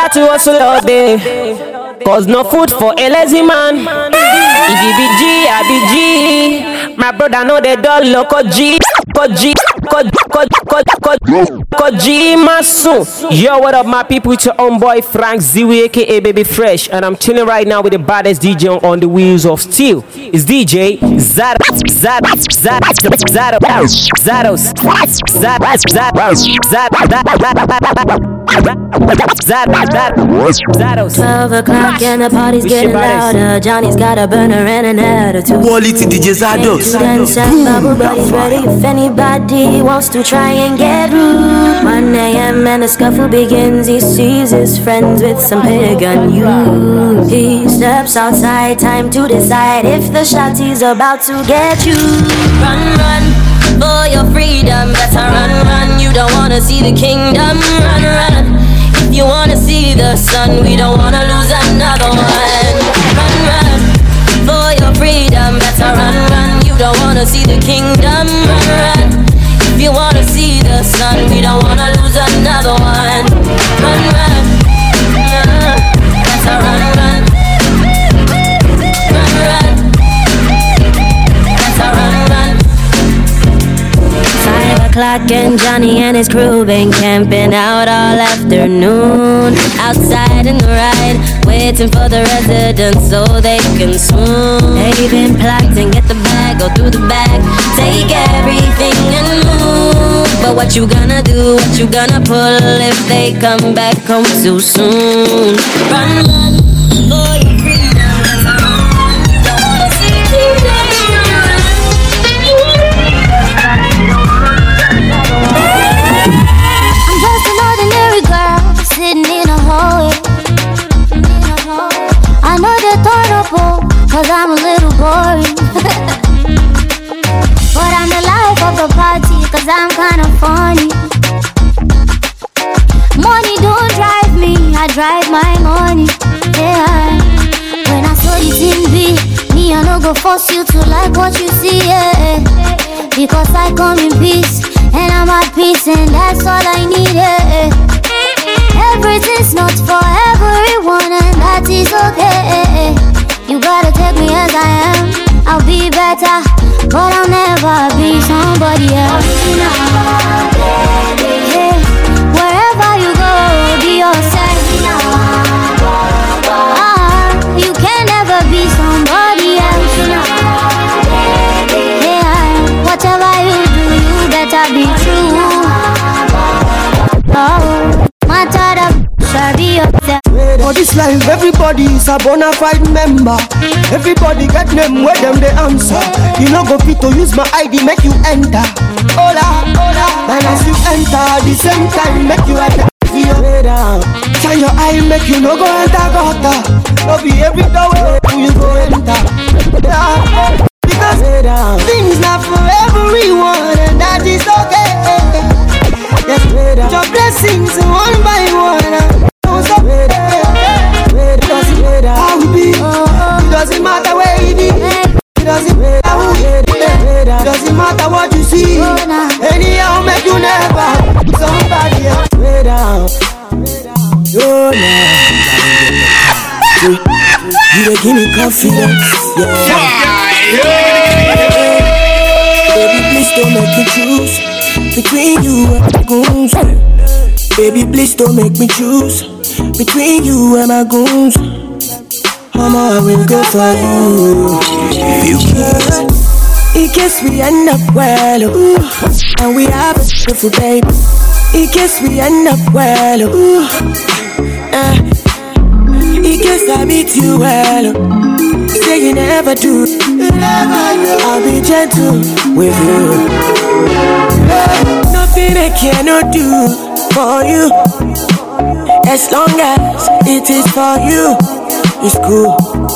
got to hustle all day, cause no food for a lazy man. If you be G, I be G. My brother know they don't look G. G Masu. Yo, what up my people? It's your own boy Frank Ziwi aka Baby Fresh, and I'm chilling right now with the baddest DJ on the wheels of steel. It's DJ Zados. 12 o'clock and the party's getting louder. Johnny's got a burner and an attitude. Quality DJ Zados. Everybody's ready if anybody wants to try and get rude. 1 a.m. and the scuffle begins. He sees his friends with some pagan youth. He steps outside, time to decide if the shotty's about to get you. Run for your freedom, better run. You don't wanna see the kingdom. Run. If you wanna see the sun, we don't wanna lose another one. Run for your freedom, better run. You don't wanna see the kingdom. Run. If you wanna see the sun, we don't wanna lose another one. Run, better run. O'clock and Johnny and his crew been camping out all afternoon. Outside in the ride, waiting for the residents so they can swoon. They've been plotting, get the bag, go through the bag, take everything and move. But what you gonna do, what you gonna pull if they come back home too soon? Run for your freedom, don't wanna see you die. Sitting in a hallway. I know they're thoughtful, cause I'm a little boring. But I'm the life of the party, cause I'm kinda funny. Money don't drive me, I drive my money. Yeah. When I saw you in me I no go force you to like what you see, yeah. Because I come in peace, and I'm at peace, and that's all I need, yeah. Everything's not for everyone, and that is okay. You gotta take me as I am. I'll be better, but I'll never be somebody else. Hey, wherever you go, be yourself. You can never be somebody else. Yeah, whatever you do, you better be true. Oh. For this life, everybody is a bona fide member. Everybody get name where them they answer. You no go fit to use my ID, make you enter. Hola, and as you enter, the same time make you enter. Shine your eye, make you no go enter gutter. No be every door you go enter. Because things not for everyone, and that is okay. Yes, your blessings one by one. How we be? It doesn't matter where you be. It doesn't matter who you be. It doesn't matter what you see. Anyhow, make you never somebody else. You give me confidence. Baby, please don't make me choose between you and my goons. Baby, please don't make me choose between you and my goons. Mama, I will go for you. In case we end up well, and we have a beautiful baby. In case we end up well, in case I meet you well, say you never do. I'll be gentle with you. Nothing I cannot do for you, as long as it is for you, it's cool.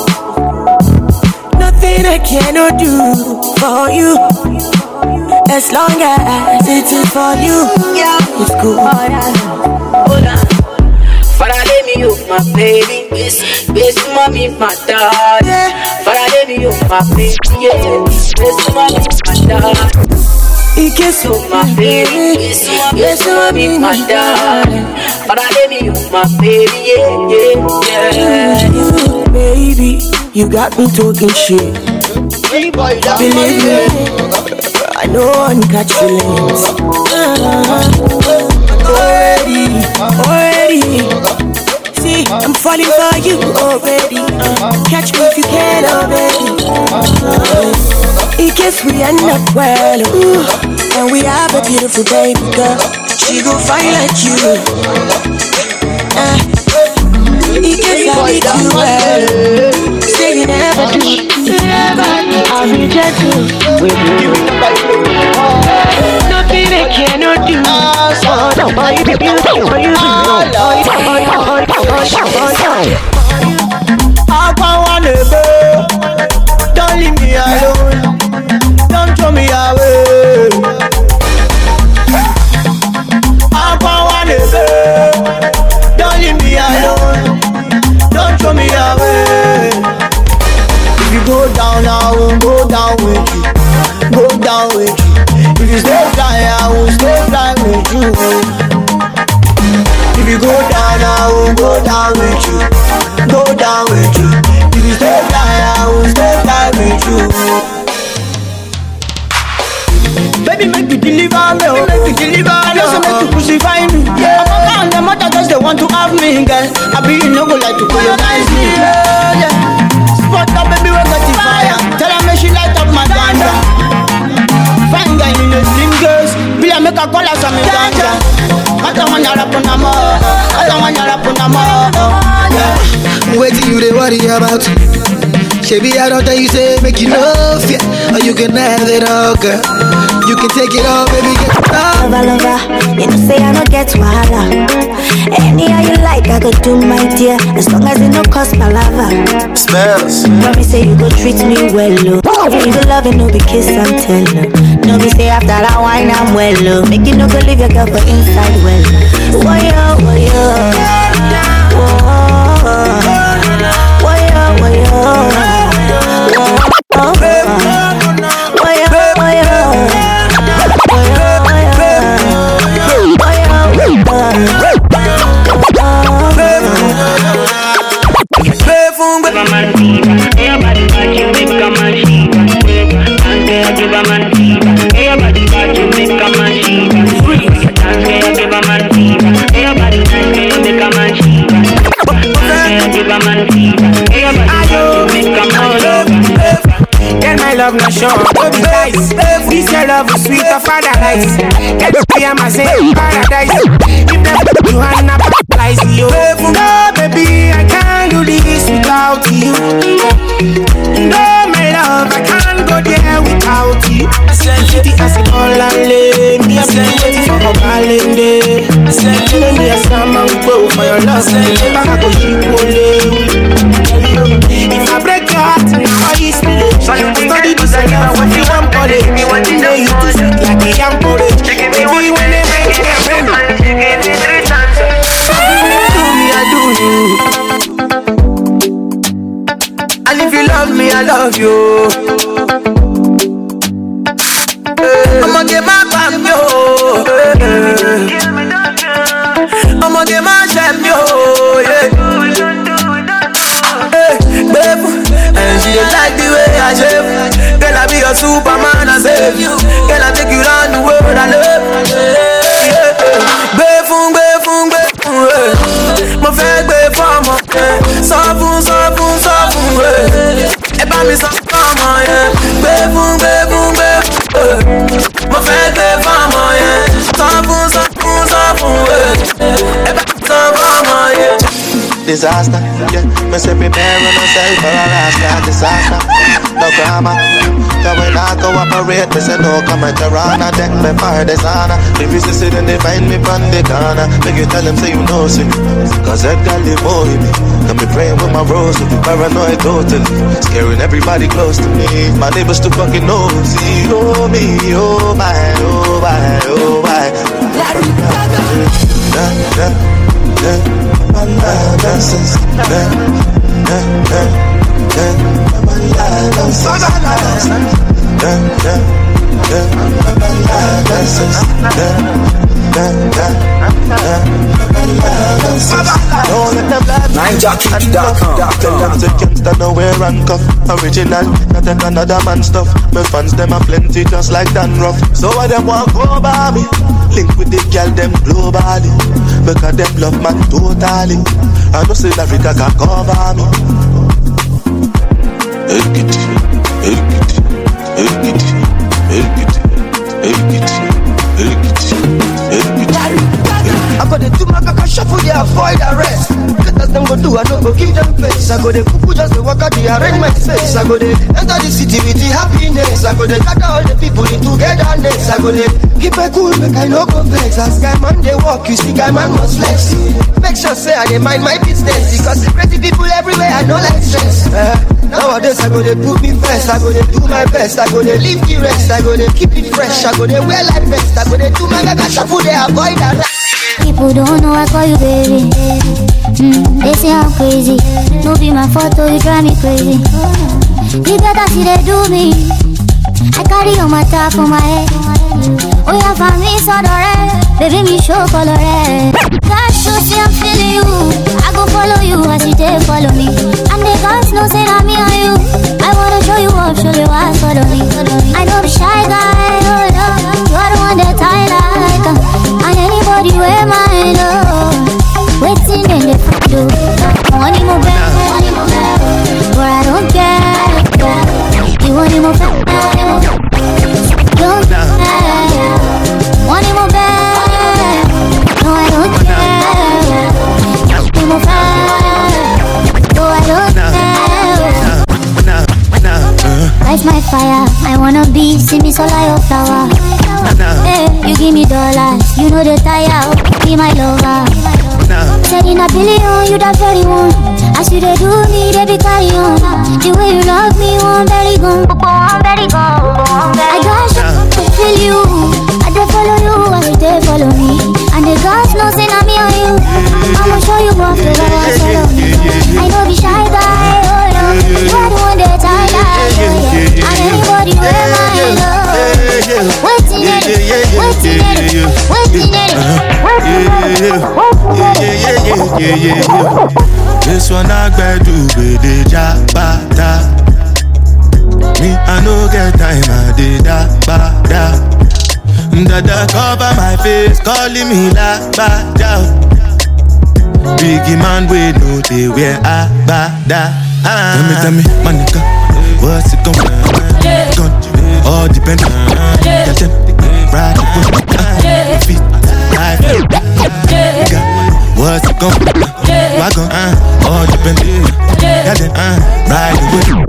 Nothing I cannot do for you, as long as it is for you, it's cool. Hold on. Father, let me you, my baby. Best mommy, my dad. Father, let me you, my baby. Best mommy, my dad. He kiss you, my baby. Yes, you want me, my darling. But I let me, you, my baby, yeah. You, baby, you got me talking shit. Believe me, I know one catch feelings. Already. See, I'm falling for you already. Catch me if you can, oh baby. In case we end up well, ooh, and we have a beautiful baby girl. She gon' fight like you. In case I meet you well, say you never do, I'll be gentle with you. Nothing I cannot do. Don't leave me alone. Don't throw me away. Don't leave me alone. Don't throw me away. If you go down, I will go down with you. Go down with you. If you stay fly, I will stay fly with you. If you go down, I will go down with you. Go down with you. If you stay fly, I will stay fly with you. Baby, make you deliver me, oh. Make you deliver me, oh. Make you crucify me, yeah. I'm the mother, just they want to have me, girl. I be you no go like to colonize me, yeah. Spot up, baby, we got the fire. Tell her me she light up my ganja. Fine guy in the slim girls. Be I make a call out some ganja. I don't want your rap on the mall. I don't want your rap on the mall, yeah. What do you they worry about? Baby, I don't tell you say make you love, yeah. Or you can have it all, girl. You can take it all, baby, get it all. Lover, you know say I don't get wahala. Any how you like, I go do my dear. As long as it no cost my lover. Smells. Promise say you go treat me well, oh. You go love and no be kiss and tell, oh. No be say after that wine I'm well, oh. Make you no go leave your girl for inside, well. Woyo, woyo. Woyo, woyo. Love not sure, no be nice. This your love is sweet of paradise. Get me a say paradise. If never you hand up lies you. No baby, I can't do this without you. No my love, I can't go there without you. City as a call and lay me a waiting for a calendar. Let me a salmon go for your love. I go if I break your heart now, I is me. Study this and now when you want college. You know you too sweet like a young porridge. Baby, when they make you friend, do me, I do you. And if you love me, I love you. I'ma get my bam, yo. I'ma get my jam, yo. Yeah. And she don't like the way I shave. Girl, I be your Superman, I save you. Girl, I take you around the world, I love you. Befun, befun, befun. Mo fẹ́ gbé fọ́mọ. Sọ fún, sọ fún, sọ fún. Ẹ bá mi sọ fọ́mọ yẹn. Befun, befun, befun. Mo fẹ́ gbé fọ́mọ yẹn. Sọ fún, sọ fún, sọ fún. Ẹ bá mi sọ fọ́mọ yẹn. Disaster, yeah. Me say prepare myself for a last disaster. No drama, cause when I cooperate, me say no come at Tirana. Deck me for dishonor. The reason say then they find me from the corner. Make you tell them say you know see me. Cause that girl they boy me. Got me praying with my rose with the paranoid totally. Scaring everybody close to me. My neighbors too fucking nosy. Oh me, oh my, oh my, oh my. My life dances, my life dances. Can't stand nowhere handcuff. Original, not take another man stuff. My fans them are plenty just like Dan Ruff. So why them want go by me? Link with the girl them globally, because them love man totally. I know say Africa can cover me. I got the two macaca shuffle, they avoid arrest. Let them go do, I don't go give them face. I go the cuckoo just the walk out, they arrange my space. I go the enter the city with the happiness. I go the gather all the people in togetherness. I go the keep it cool, make I no complex. As guy man they walk, you see guy man must flex. Make sure say I dey mind my business, because the crazy people everywhere I know like stress. Nowadays I go they put me first. I go they do my best. I go they leave the rest. I go they keep it fresh. I go they wear like vest. I go they do my macaca shuffle, they avoid arrest. People don't know I call you baby. They say I'm crazy. No be my photo, you drive me crazy. You better see they do me. I carry on my top on my head. Oh yeah, for me so red. Baby me show color red. God show say I'm feeling you. I go follow you as you take follow me. And the guys know say that me and you. I wanna show you up, show you why follow me. I know the shy guy, oh no. You are the one that I like. And anybody wear my love. Waiting in the front door. Want him over, but I don't care. You want him over, don't care. Want him over, no I don't care. Want him over, no I don't care. Light my fire, I wanna be, see me so like a flower. Hey, you give me dollars, you know the tire, be my lover. Said in a billion, you the very one. As you they do me, they be carry on. The way you love me, one very gone. I got to feel you. I don't follow you as you they follow me. And the girls know say not me or you. I'ma show you what the girls follow me. I know the shy guy, oh no. You are the one that I like, oh yeah. And anybody wear my love. Waiting at it, waiting at it, waiting at it. This one I better do with the jabata. Me I no get time I did da ba da. Dada cover my face, calling me la ba da. Biggie man we know they wear a ba da. Tell me, my nigga, what's it gon' all depend on get them right the feet life nigga what's it gon' wagon all depend get them right the whip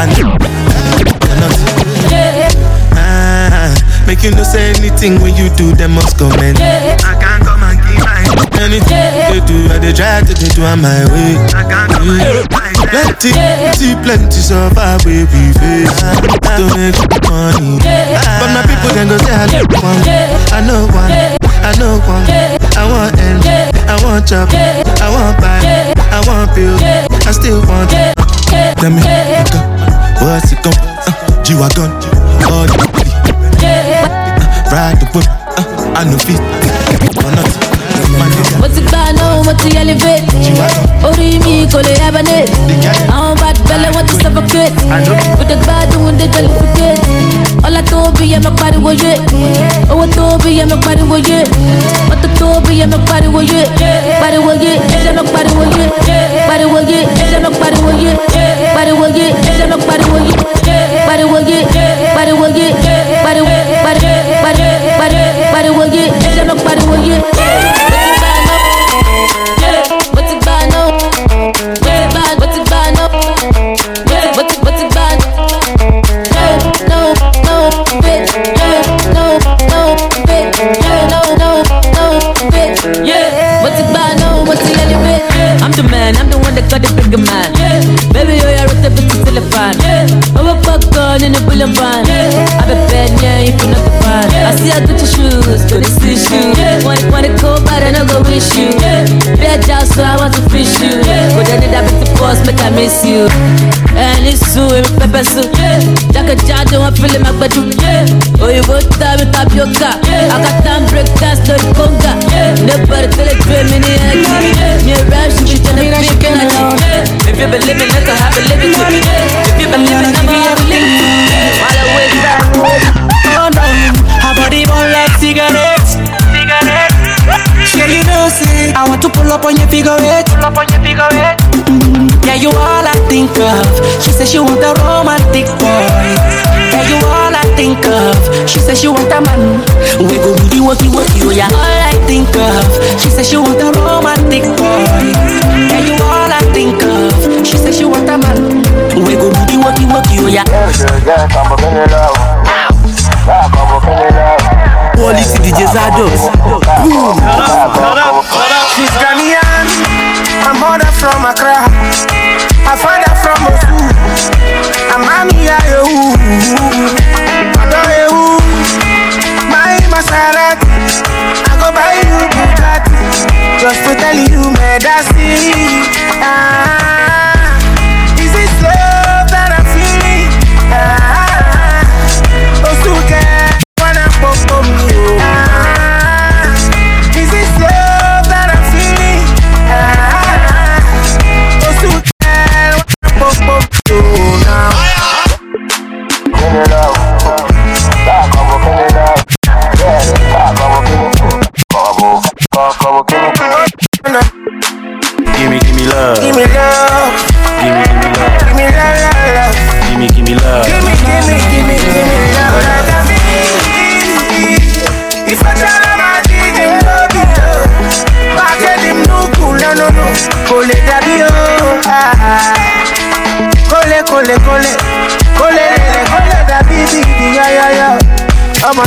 and make you no say anything when you do them must comment. I can't come and give my anything they do I they try to do on my way. I can't come and plenty so far we face to make money. But my people can go say I know one. I know one. I want end, I want job, I want buy, I want build, I still want. Tell me, what's it gon' G-Wagon, all the ride the whip, I know feet or not. What's it about now, what's the elevate? Ori mi kole abane. I'm bad fella, want to suffocate. With the bad doing the delicate. All I told be, I'm a body with it. Oh, I told be, I'm a body with it. What the told be, I'm a body with it. Body with it, I'm a body with it. Body with it, I'm a body with it. Body with it, I'm a body with it. Body with it, body with it. Body with it, body with it, I'm a body with it. What's it bad now? What's it bad now? What's it bad? No, bitch. No, bitch. No, bitch. Yeah. What's it bad now? What's the elevate? I'm the man, I'm the one that got the bigger man. Baby, you're a rota, bitch, still a fan. I'm a fuck gun in a bullet van. I'm a bad, yeah, if you're not the fan. wear Gucci shoes, go to see you. Wanna go, but I no go wish you. Bad job, so I want to fish you. But then that bit the boss, make I miss you. And it's so pepper soup. Jack a jar, don't want feeling my body. Oh, you go time with tapioca. I got time break dance, no conga. Nobody tell it, dream in the egg. Me a rap, she tell me big energy. If you believe in it, I have a living to me. If you believe in it, I have a living to me. While I wait back. Oh no, her body burn like cigarettes. Yeah, you know, see, I want to pull up on your figure eight. Yeah, you all I think of. She said she want a romantic boy. Yeah, you all I think of. She said she want a man. We go do the worky, oh yeah. All I think of. She said she want a romantic boy. Yeah, you all I think of. She said she want a man. We go do the worky, oh yeah. Quality DJ Zados. She's Ghanaian, her mother from Accra, her father from Osu. I'm Mami Ayehu, Adoyehu, my Maserati. I go buy you Bugatti, just to tell you, Medasi. Is this love that I'm feeling? Osu girl, wanna pop me. Is this love that I'm feeling? Osu girl, wanna pop you now. Give me love. Give me love. Give me love. Give me love. Give me love. Give me love. If I tell him I didn't love you, I tell him no, no. Cole Dabio. Cole Dabio. Yeah. I'm a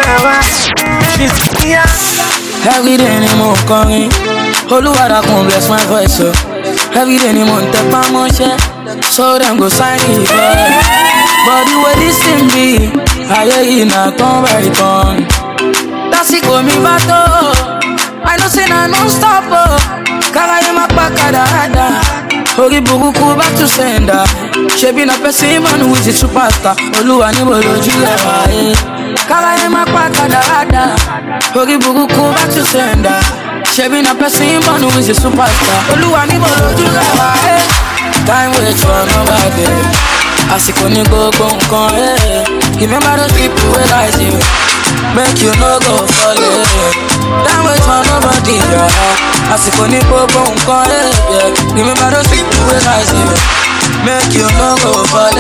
every day ni mo kọrin, Olúwa dákun bless my voice so. Every day ni mo tẹpá mọ́ṣẹ́, so them go sign it for. But the way this thing be, ayé yìí na turn by turn. Tásìkò mi bá tó, I know say na non stop o. Káráyé má pa kàdáadá, orí burúkú back to sender. Ṣebí na person man who is a superstar, Olúwa níbo lójú rẹ̀ wáyé. Káráyé má pa kàdáadá, orí burúkú back to sender. Ṣebí na person man who is a superstar, Olúwa níbo lójú rẹ̀ wáyé. Time wait for nobody, àsìkò ní gbogbo nǹkan. Remember those people wey rise you, make you no go fall. Time wait for nobody, àsìkò ní gbogbo nǹkan. Remember those people wey rise you, make you no go fall.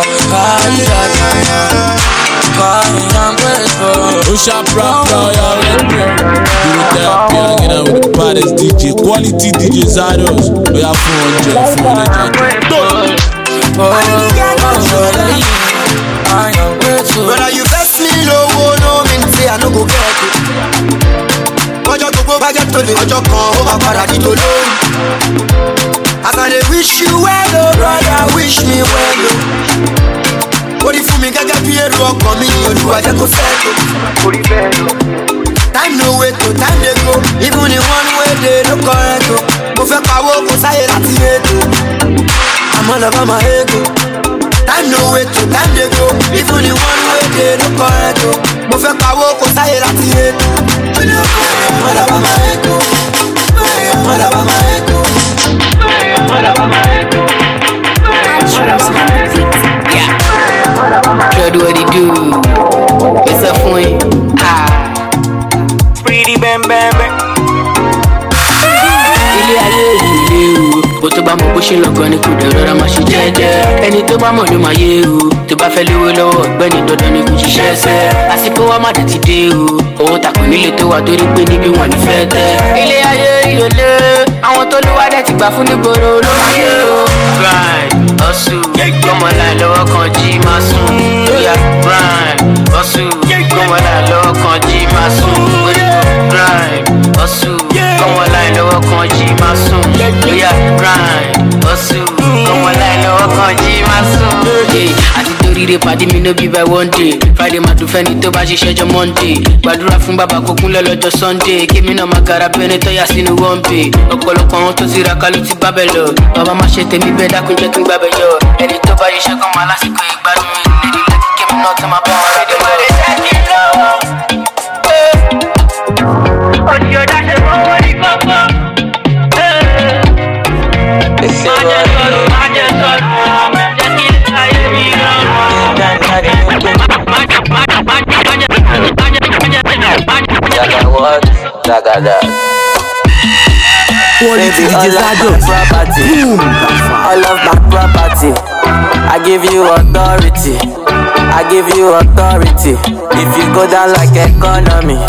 I'm grateful. Usha Prapra, you there, hanging out with the baddest DJ, quality DJ Zados. We have 400. I am grateful. Brother, you best me low, no mean say I no go get it. Ojo to go back to the ojo kan over paradise to low. As I dey wish you well, oh brother, wish me well, oh. Body for me, gaga piero, come in, you do I just go settle. Time no wait, to time they go. Even in one way, they don't correct. Go for power, go say it. I'm all over my ego. Time no wait, to time they go. Even in one way, they don't correct. Go for power, go say it. I'm all over my ego. I'm all over my ego. I'm all over my ego. Try do what he do. It's a point. Pretty bam bam bam. Ilé ayé ilé o, bó tó bá mọ̀ bó ṣe lọ́gọ́ ni kò dẹ̀ rọra máa ṣe jẹ́jẹ́. Ẹni tó bá mọ̀ ló máa yé o, tó bá fẹ́ lówó lọ́wọ́ ọ̀gbẹ́ni dandan ni kò ṣiṣẹ́ sẹ́. Àsìkò wa má dé ti dé o, owó takò nílé tó wà torí pé níbi wọn ní fẹ́ tẹ́. Ilé ayé ìyọlé, àwọn tó lówó adé ti gbà fún nígboro ló máa yé o. Grind, hustle, gbọ́mọ láì lọ́wọ́ kan jí máa sùn. Lóyà grind, hustle, gbọ́mọ láì lọ́wọ́ kan jí máa sùn. Grind, hustle, gbọ́mọ láì lọ́wọ́ kan jí máa sùn. Lóyà grind, hustle, gbọ́mọ láì lọ́wọ́ kan jí máa sùn. Àti torí Today party me no be by one day. Friday ma do fẹ́ni tó bá ṣiṣẹ́ jọ Monday. Gbàdúrà fún bàbá kó kúnlẹ̀ lọ́jọ́ Sunday. Kémi náà máa gara bẹ́ẹ̀ tó yà sínú one pay. Ọ̀pọ̀lọpọ̀ àwọn tó ti ra kálú ti bá bẹ̀ lọ. Bàbá má ṣe tèmi bẹ́ẹ̀ dákun jẹ́ kí n gbàbẹ̀ yọ. Ẹni tó bá ṣiṣẹ́ kan máa lásìkò ìgbádùn mi. Lady lẹ́kì kémi náà tó máa bá wọn rédíò mọ́. Òjì ọ̀dà ṣe fọwọ́ ní kọ́kọ́. Baby, all of my property, all of my property. I give you authority, I give you authority. If you go down like economy,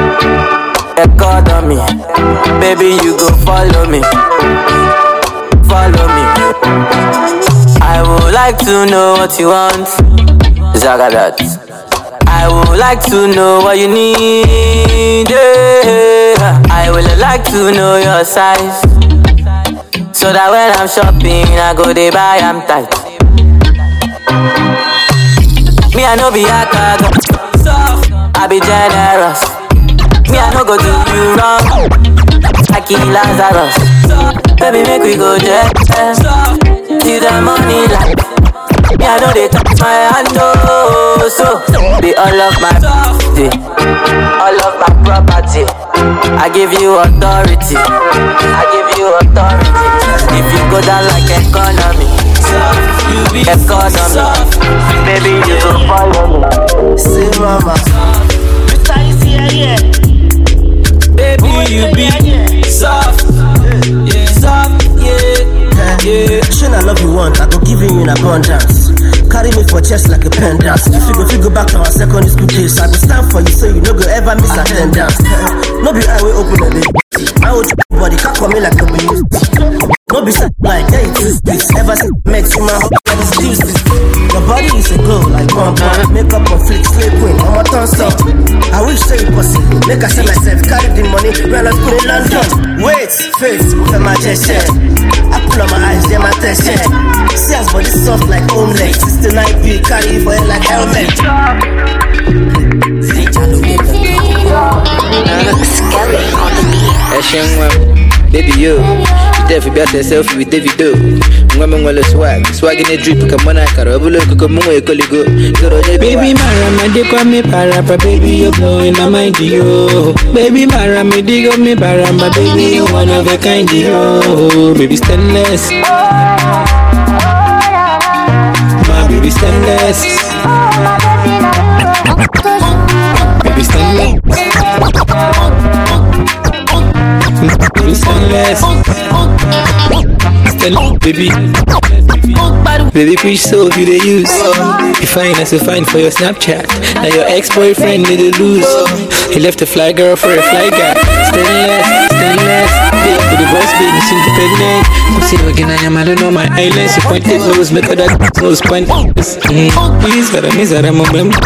baby, you go follow me, follow me. I would like to know what you want, Zagadat. I would like to know what you need, yeah. I would like to know your size, so that when I'm shopping, I go dey buy, I'm tight. Me, I know be a cargo, I be generous. Me, I no go do you wrong, like Lazarus. Baby, make we go there, till the money like. Me, I know they touch my hand, oh, so they all of my property, all of my property. I give you authority, I give you authority. If you go down like economy, baby, you go follow me. Say mama, baby, you be soft, yeah, soft, yeah. Shouldn't I love you one, I go give you in abundance. Carry me for chest like a pendant. If you go back to our secondary school days, I go stand for you so you no go ever miss attendance. No be I will open a baby. My old body can't come in like a baby. No be like yeah, it is this. Ever since makes you my heart excuse this. Your body is a glow like one makeup on flick, slay queen, I'm a turn stop. I wish say it possible. Make I say myself, carry the money, run and put in London. Wait, face, for my gesture. I pull on my eyes, they're my tension. See us body soft like omelette. 69P, carry for it like helmet. Skelly on the beat. Baby, you definitely be out selfie with Davido. Women will swag in a drip, come on, I can't have a look, come on, baby, Mara, they call me Parapa, baby, you're blowing my mind, yo. Baby, Mara, they call me Parapa, baby, you're one of a kind, yo. Baby, stainless. My baby, stainless. Baby, stainless. Baby, stainless. Baby, baby, preach so you they use. You fine as you fine for your Snapchat. Now your ex-boyfriend need to lose. He left a fly girl for a fly guy. Stainless, big to the voice, big and independent. I'm seeing again, I am, I don't know my islands. You pointed nose, make her that nose point. Please, but I miss that I'm a member.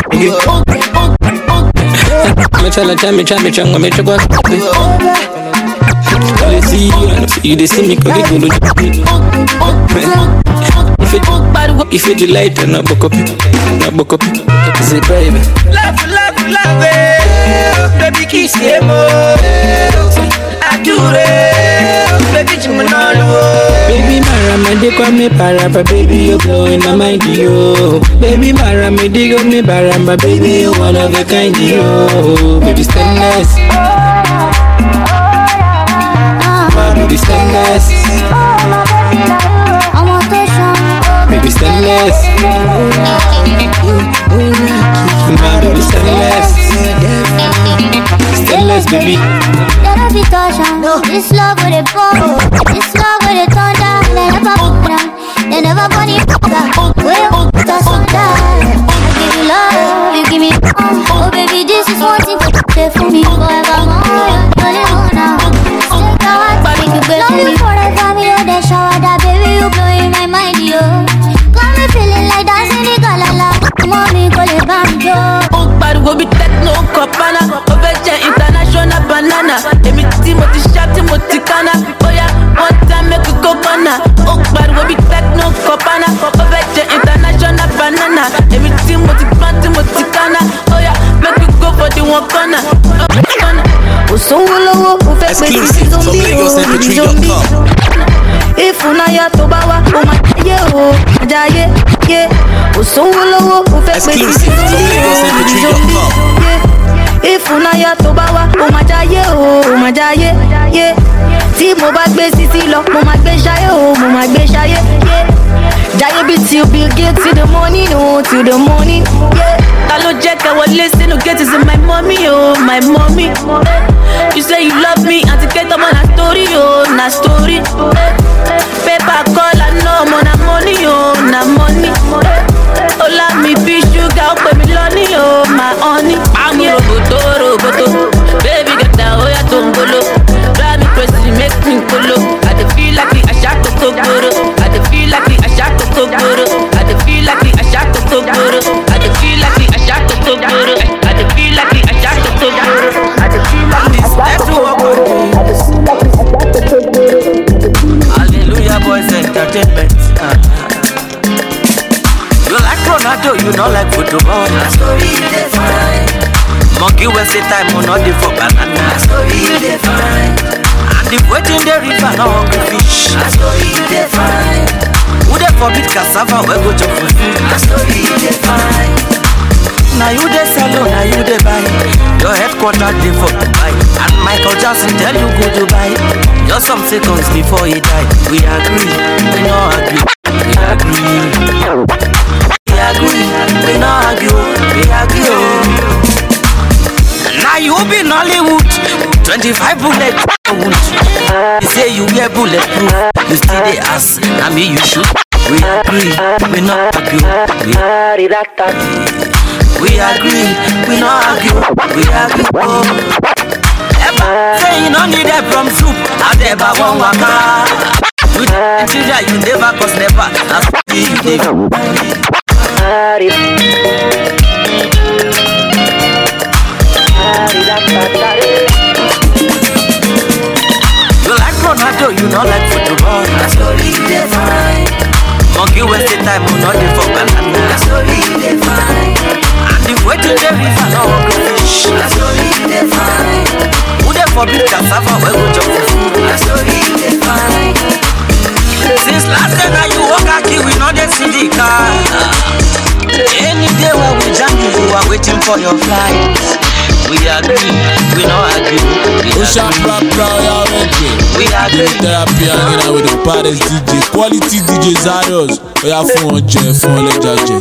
I see you, I see you, they see me, cause they go to if you delight, and not book up, say baby. Love, baby, kiss him, I do it, baby, you know. Baby, Mara, they call me Parapa, baby, you're blowing my mind, yo. Baby, Mara, they call me Parapa, baby, you're one of a kind, yo. Baby, stainless. Baby, stainless. Baby, stainless. Baby, stainless. Stainless, baby. Gotta be touching. This love with a bomb. This love with a thunder. They never put down. They never put it down. We'll put us on down. I give you love. You give me oh, baby, this is one thing for me forevermore. Only one now. Love you forever, me oh, the shower that baby you blowing my mind, yo. Got me feeling like dancing the galala. Mommy call it banjo. But we be techno copana, overture international banana. Emi Timothy shot Timothy Kana. Oh yeah, one time make a coconut. But we be techno copana, overture international banana. Emi Exclusive from LagosMP3.com. If unaya tobawa, jaye, yeah. Exclusive from LagosMP3.com. If unaya tobawa, jaye, yeah. Tí mo bá gbé sisi lọ, mo máa gbé ṣayé, yeah. Jaye be till Bill Gates till the morning, till the morning, yeah. Hello Jack, I will listen to get is in my mommy, my mommy. You say you love me, and to get them on a story, na story. Paper call, I know I'm on a money, na money. Hola me be sugar, put me lonely, my honey. I'm roboto, baby get down, oya tombolo. Drive me crazy, make me colo. I dey feel like I shot the togoro. I dey feel like I shot the togoro. I dey feel like I shot the togoro. I dey feel like I shot the togoro. I dey feel like I shot the togoro. I dey feel like this. Let's do a Hallelujah, boys entertainment. You like Ronaldo, you don't like football. That's story you define. Monkey will say time will not for banana. That's story you define. And if waiting the river, no hungry fish. That's story you define. Who they forbid cassava, we go to food. That's story you define. Now you they sell, now you they buy. Your headquarters they for Dubai. And Michael Jackson tell you go to buy. Just some seconds before he died. We agree, we no agree. We agree. We agree, we no argue, we argue. Now you be in Hollywood, 25 bullets. You say you wear bulletproof, you still the ass. Now me you shoot. We agree, we no argue. We agree, we no argue. We agree. Ever say you no need a from soup, I never want waka. You never cause never. That's you never. You like Ronaldo, you not like football. That's story you define. Monkey waste the time, you not the for banana. That's story you define. And if waiting the river, no hungry fish. That's story you define. Who they forbid cassava, we go jump for food. That's story you define. Since last day now you walk out here, we know they see the car. Any day when we jam you are waiting for your flight. We agree, we no argue. Push up, we agree. Therapy hanging out with the baddest DJ, quality DJ Zarios. We have fun, Jeff, fun, let Jaje.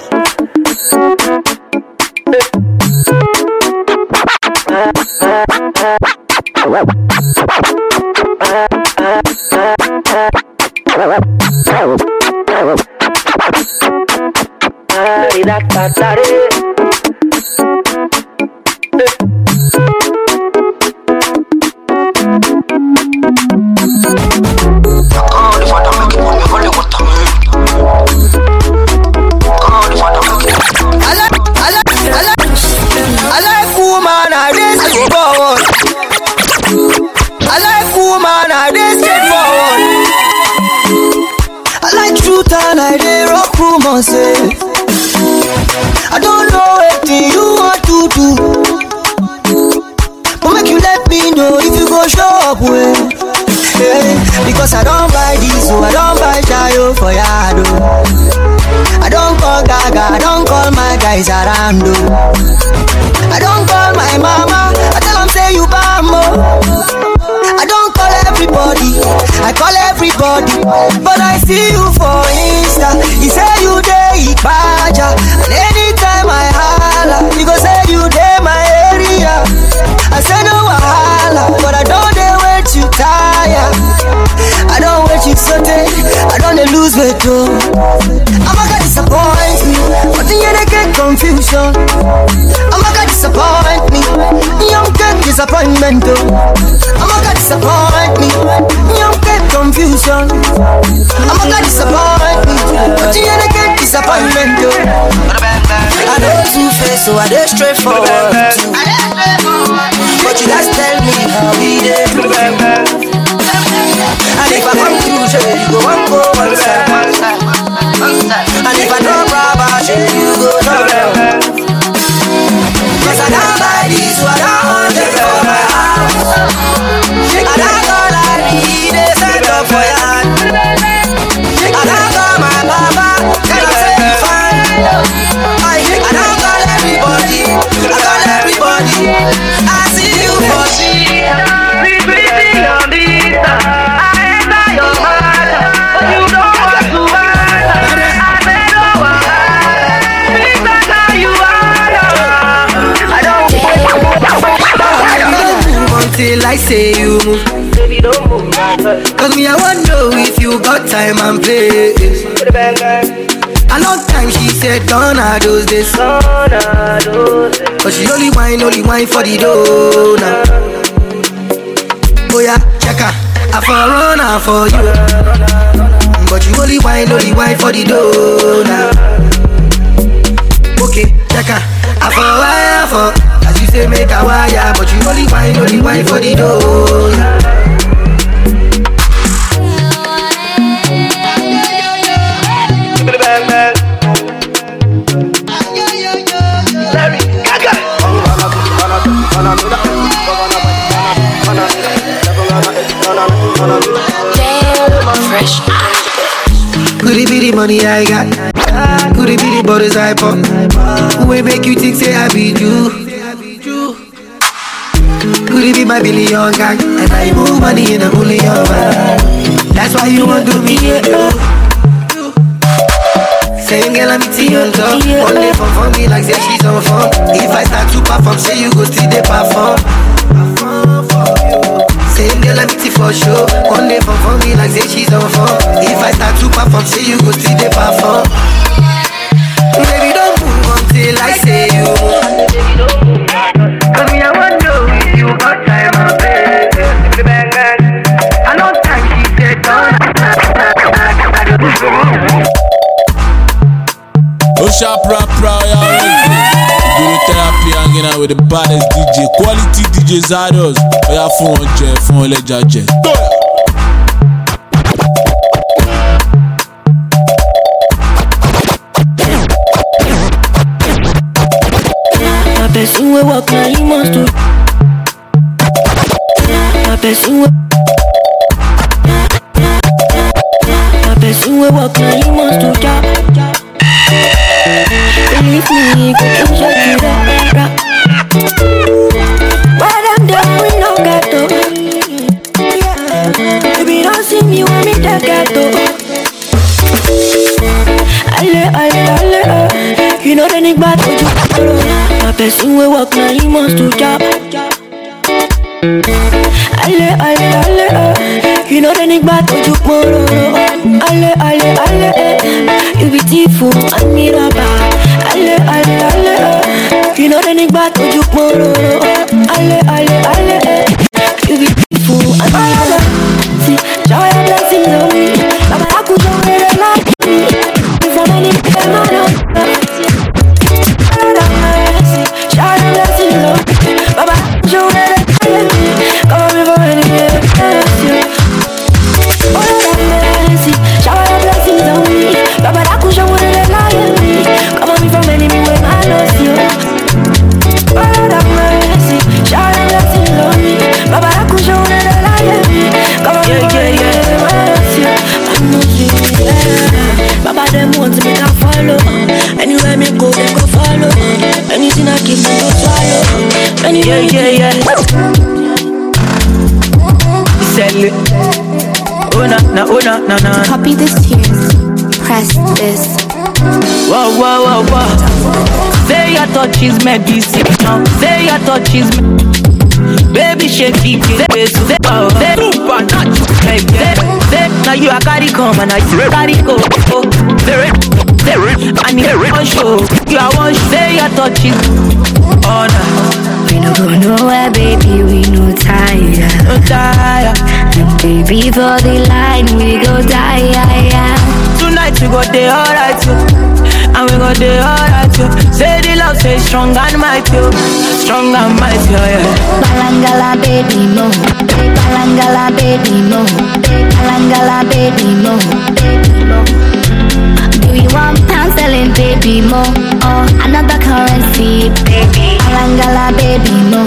I don't know anything you want to do, but make you let me know if you go show up well. Yeah, because I don't buy this, so I don't buy Chayo for Yado. I don't call Gaga, I don't call my guys around. I don't call my mama, I tell them say you bambo. I don't call everybody, I call everybody. But I see you for Insta, you say you dey Ipaja. And anytime I holla, you go say you dey my area. I say no wahala, but I don't dey wait you tire. I don't wait you sote, I don't dey lose weight too. I'ma get disappoint me, but then you get confusion. I'ma get disappoint me, you don't get disappointment too. I'ma get disappoint me, you don't get confusion. I'ma get disappoint me, but you get disappointment too. I know two-face, so I dey straightforward. But you guys tell me how we dey. And if I come through, you go one side. And if I don't grab, you go down. Cause I don't buy this, so I don't until I say you move. Baby, don't move, cause me I wanna know if you got time and place. A long time she said gone are those days. But she only whine for the dough now. Oh yeah, check her, I for run out for you. But you only whine for the dough now. Okay, check her, I for wire for. As you say make a wire, but you only whine for the dough now. Bang bang. Larry Gaga. Fresh. Could it be the money I got? Could it be the borders I pop? Who ain't make you think say I be you? Could it be my billion gang? And I move money in a million man. That's why you want to do me, Same girl, I'm meeting on top. One day for me like say she's on phone. If I start to perform, say you go see the perform. Same girl, I'm meeting for sure. One day for me like say she's on phone. If I start to perform, say you go see the perform. Baby, don't move until I say you move. Cause me, I want to know if you got time and place. A long time she said don't. Sharp rap proud Guru therapy hanging out with the baddest DJ, quality DJ Zarius. Oh yeah, phone ledger jet. My person will walk now, you must do. My person will. My person will walk now, you must do job. Believe me, go and shut it up. Why them there we no ghetto? Baby, don't see me when me the ghetto. Ale, you know the nigga bad for you. My person will walk now, you must do job. Ale, you know the nigga bad for you. Ale, you be beautiful and me rubber. Ale, you know the nigga bad for you. Ale, you be beautiful and me rubber. See, shower your blessings on me. Baba, I could show you the light me. If I'm any man, shower your blessings on me. Baba, I could show you the light me. Come on, if I'm any man, shower your blessings on me. Baba, I could show you the light me. Come on, if I'm any man, I lost you. Lord have mercy, shower your blessings on me. Baba, I could show you the light me. Come on, if I'm any man, I lost you. I'm not feeling Baba, them want to make a follow. Anywhere me go, they go follow. Anything I give, they go swallow. Anywhere, Sell it. Oh na. Copy this here. Press this. Whoa. Say your touch is medicine. Say your touch is baby shake it. Say now you are carry come and I carry go. I need one show. You are one show. Say your touch is oh no. We no go nowhere, baby, we no tire. And baby, for the line, we go die. Tonight we go day alright, yo. And we go day alright, yo. Say the love, say strong and mighty, yo. Strong and mighty, yo, yeah. Balangala, baby, no. Balangala, baby, no. Balangala, baby, no. Do you want pound selling, baby, mo? Oh, another currency, baby. Balangala, baby, no.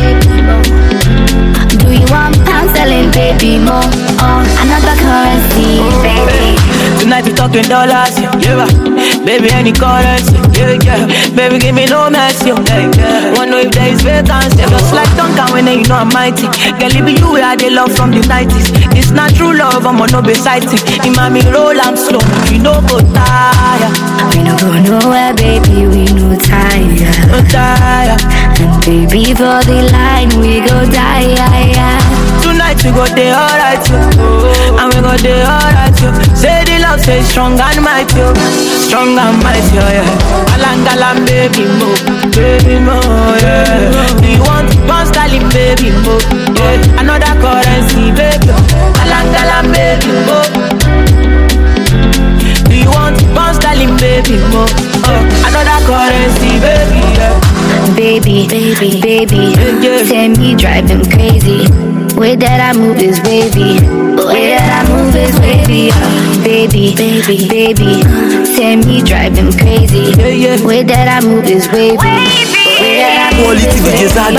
Do you want pound selling, baby, mo? Oh, another currency, baby. Tonight we talking dollars, yeah. Baby, any currency, yeah. Baby, give me no mess, yeah. Wanna know if there is vacancy, just like Duncan when you know I'm mighty. Girl, it be you where I dey love from the 90s. It's not true love, I'm on no beside it. In my roll, I'm slow, we no go tire. We no go nowhere, baby, we no tire. No tire. And Baby, for the line, we go die. Tonight we go day alright, yo. And we go day alright, yo. Say the love, say strong and mighty, yo. Strong and mighty, yo, yeah. Alangalam, baby, mo, yeah. Do you want one styling, baby, mo, yeah. Another currency, baby. Alangalam, baby, mo. Do you want one styling, baby, mo, another currency, baby, yeah. Baby, tell me drive them crazy. Way that I move is wavy. Way that I move is wavy. Baby, tell me drive them crazy. Way that I move is wavy. Quality DJs are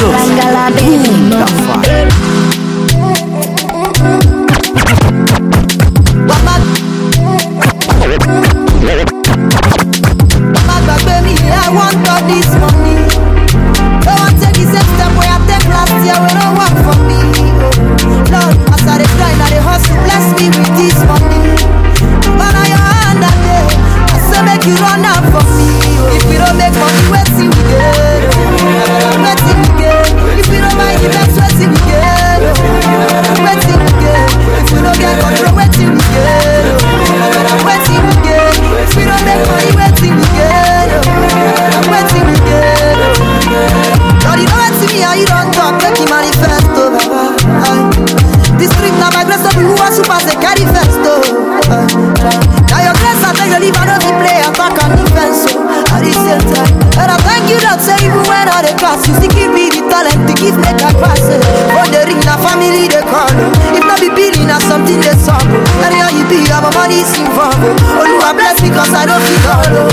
I want all this money. Don't want to take the same step where I take last year. We don't work for me. Lord, as I grind, I hustle, bless me with this money. Man, on your hand that day, I say make you run out for me. If we don't make money, wait till we get. Wait till we get. If we don't mind the best, wait till we get. Wait till we get. If we don't get control, wait till we get. Wait till we get. If we don't make money, wait till we get. Wait till we get. Lord, you know what to me, how you don't talk, make you manifesto, Baba. This street now my grace, who are super, they carry festo. Now your grace, I tell you, leave another play, attack and defense. At the same time, and I thank you that say even when all the class, you still give me the talent to give make I pass. For the ring, na family they call. If not be billing, na something they solve. And here you be, I'm a money involved. Oh, you are blessed because I don't feel all.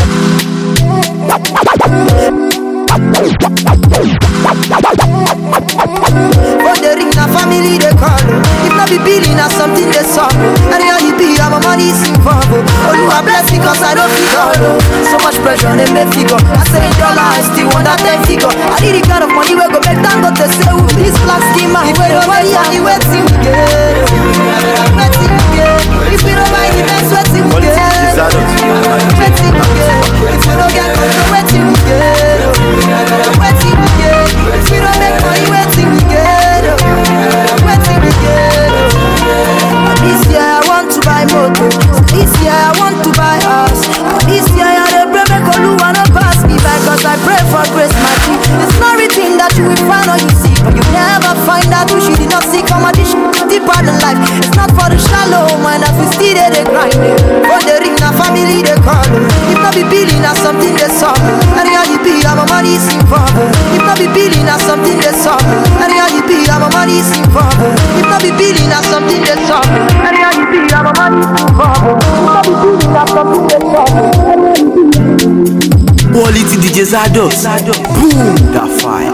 For the ring, na family they call. If not be billing, na something they solve. And here you be, I'm a money involved. Oh, you are blessed because I don't feel all. So much pressure on them, figure. I say $1, I still want that 10 figure. I need the kind of money where go back down, but they say who this black scheme, I wait the money and you wait till we get. Wait till we get. If we don't buy the best, wait till we get. Wait till we get. If we don't get control, wait till we get. Wait till we get. If we don't make money, wait till we get. Wait till we get. This year I want to buy motor. This year I want to buy house. This year I dey pray make Oluwa no pass me by, cause I pray for grace, my G. It's not written that you will find or you see, but you never find out which you did not see. Come on, this deeper than life. It's not for the shallow man that we still they grind. For the ring, na family they call. If not be billing, na something they solve. And here you be, I'm a money involved. If not be billing, na something they solve. And here you be, I'm a money involved. If not be billing, na something they solve. And here you be, I'm a money involved. If not be billing, na something they solve. Quality DJs are dust. Boom, that fire.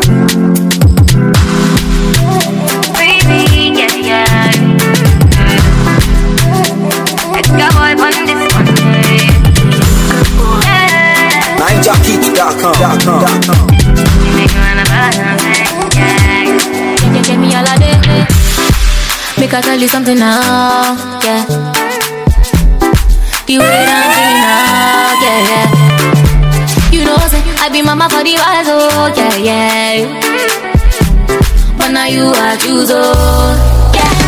Baby, yeah. Let's go on this one. NineJockey.com. Get me all a day. Make I tell you something now, yeah. The way I'm feeling now, yeah. You know, say I be mama for the wise, oh, yeah. But now you are choose, oh, yeah.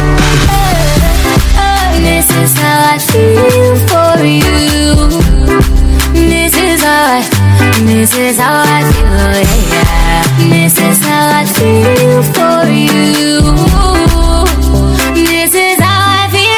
This is how I feel for you. This is how I feel, yeah. This is how I feel for you. This is how I feel.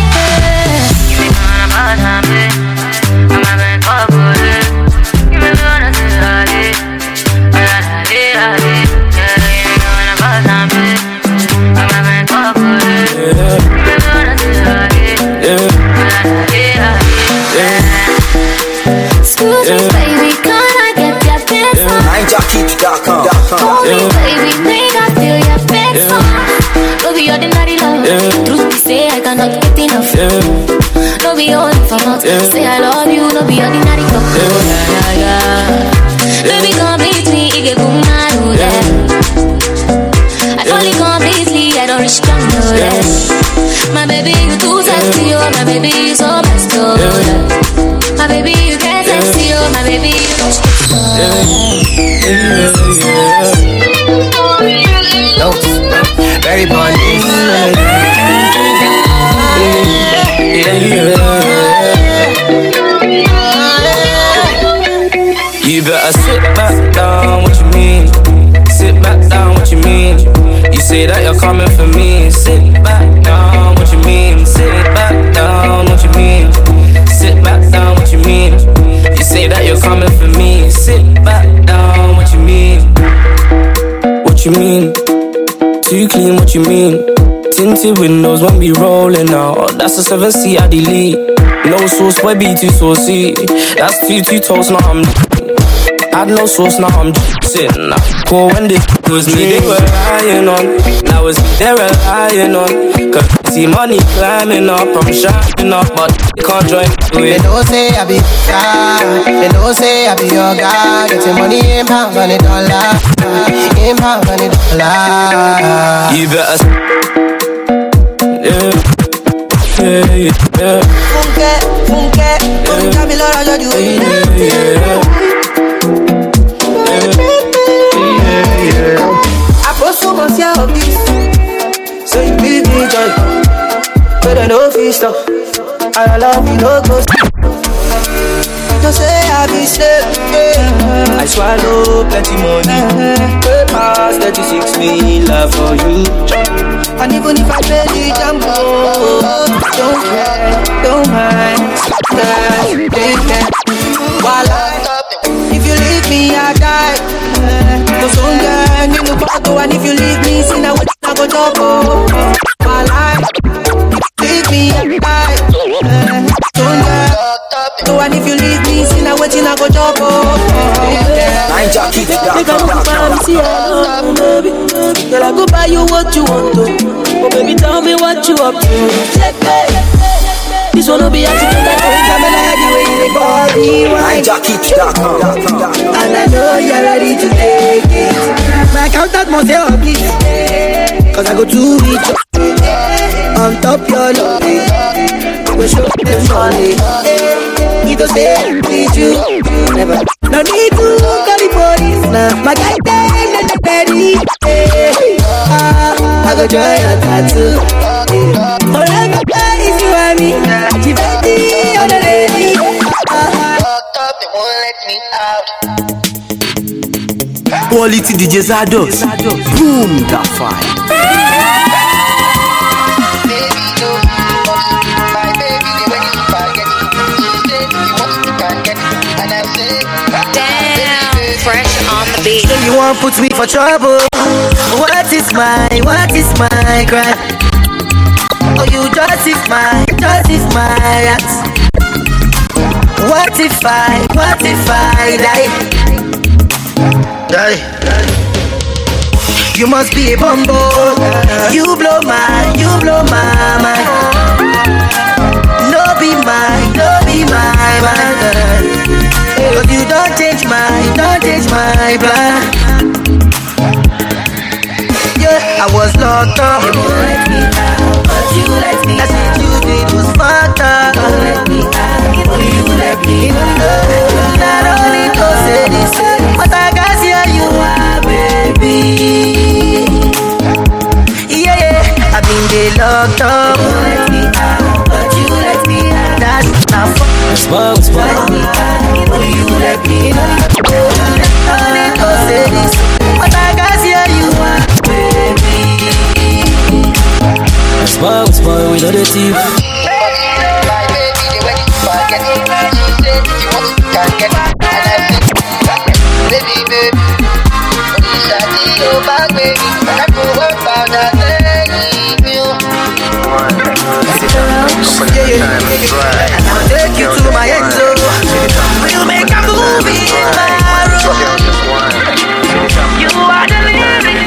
Excuse me, baby, can I get your pants on? NineJockey.com. Hold me, baby, make I feel your pants on. No be ordinary love. Truth be say, I cannot get enough. No be only for mouth. Say I love you, no be ordinary talk. Yeah. Baby, completely, it get boom, I do that. I only completely, I don't reach down to that. My baby, you too sexy, oh, my baby, you so best, oh, yeah. My baby, you get sexy, oh, my baby, you don't stop, oh, yeah. Jerry Bonnie. You better sit back down, what you mean? Sit back down, what you mean? You say that you're coming for me. Sit back down, what you mean? Sit back down, what you mean? Sit back down, what you mean? You say that you're coming for me. Sit back down, what you mean? What you mean? Too clean, what you mean? Tinted windows when we rolling out. That's a 7C I delete. No sauce, boy be too saucy. That's too toast, now I'm had no sauce, now I'm sitting up. Cool when this was me, they were lying on. Now it's me they were lying on. Cause see money climbing up, I'm shining up, but they can't join to it. They don't say I be God, they don't say I be your guy. Getting money in pounds on the dollar, in pounds on the dollar. You better Funke, funke, funke, me love how you do it. I put so much of this, so you give me joy. But I know if stop, I love you no go. Don't say I be slave, I swallow plenty money. Way past 36 million love for you. And even if I pay the jumbo, don't care, don't mind. They can. While if you leave me, I die. Cause on girl, you look back, and if you leave me, see now what I go drop. While leave me, I die. Don't girl, and if you leave me, see now what I go drop. I'm Jackie. Girl, I go buy you what you want to. Oh baby, tell me what you up to. This one will be a secret that I'm like the way you body wine. I'm Jackie.com. And I know you're ready to take it. My accountant must say of this, cause I go too rich on top your love. Go show them money. He don't say please you never. No need to call the police now. My guy dead and ready. I go join a tattoo. Forever is you and me. She ready on the lady. Fucked up, they won't let me out. Quality DJ Zados. Boom, that fire. Baby, no, my baby, the way you forget it. She said you want to can get it. And I said, damn, fresh on the beat. So you won't put me for trouble. What is my crime? Oh, you justify acts. What if I die? You must be a bumbo. You blow my mind. No be my mind. Cause you don't change my plan. Yeah, I was locked up. You won't let me out, but you let me out. That you did was fucked up. You won't let me out, you let me out. Not only to say this, but I can see how you are, baby. Yeah, I've been there locked up. You won't let me out, but you let me out. That's not fun. Let me out, you let me out. Not only to say this, but I can see how you are. Spoil with other teeth. My baby, the way you forget it. She said you want to can get it. And I said, baby, only shawty, oh my baby. I go work about that thing, you. And I'll take you to my end zone. We'll make a movie in my room. You are the living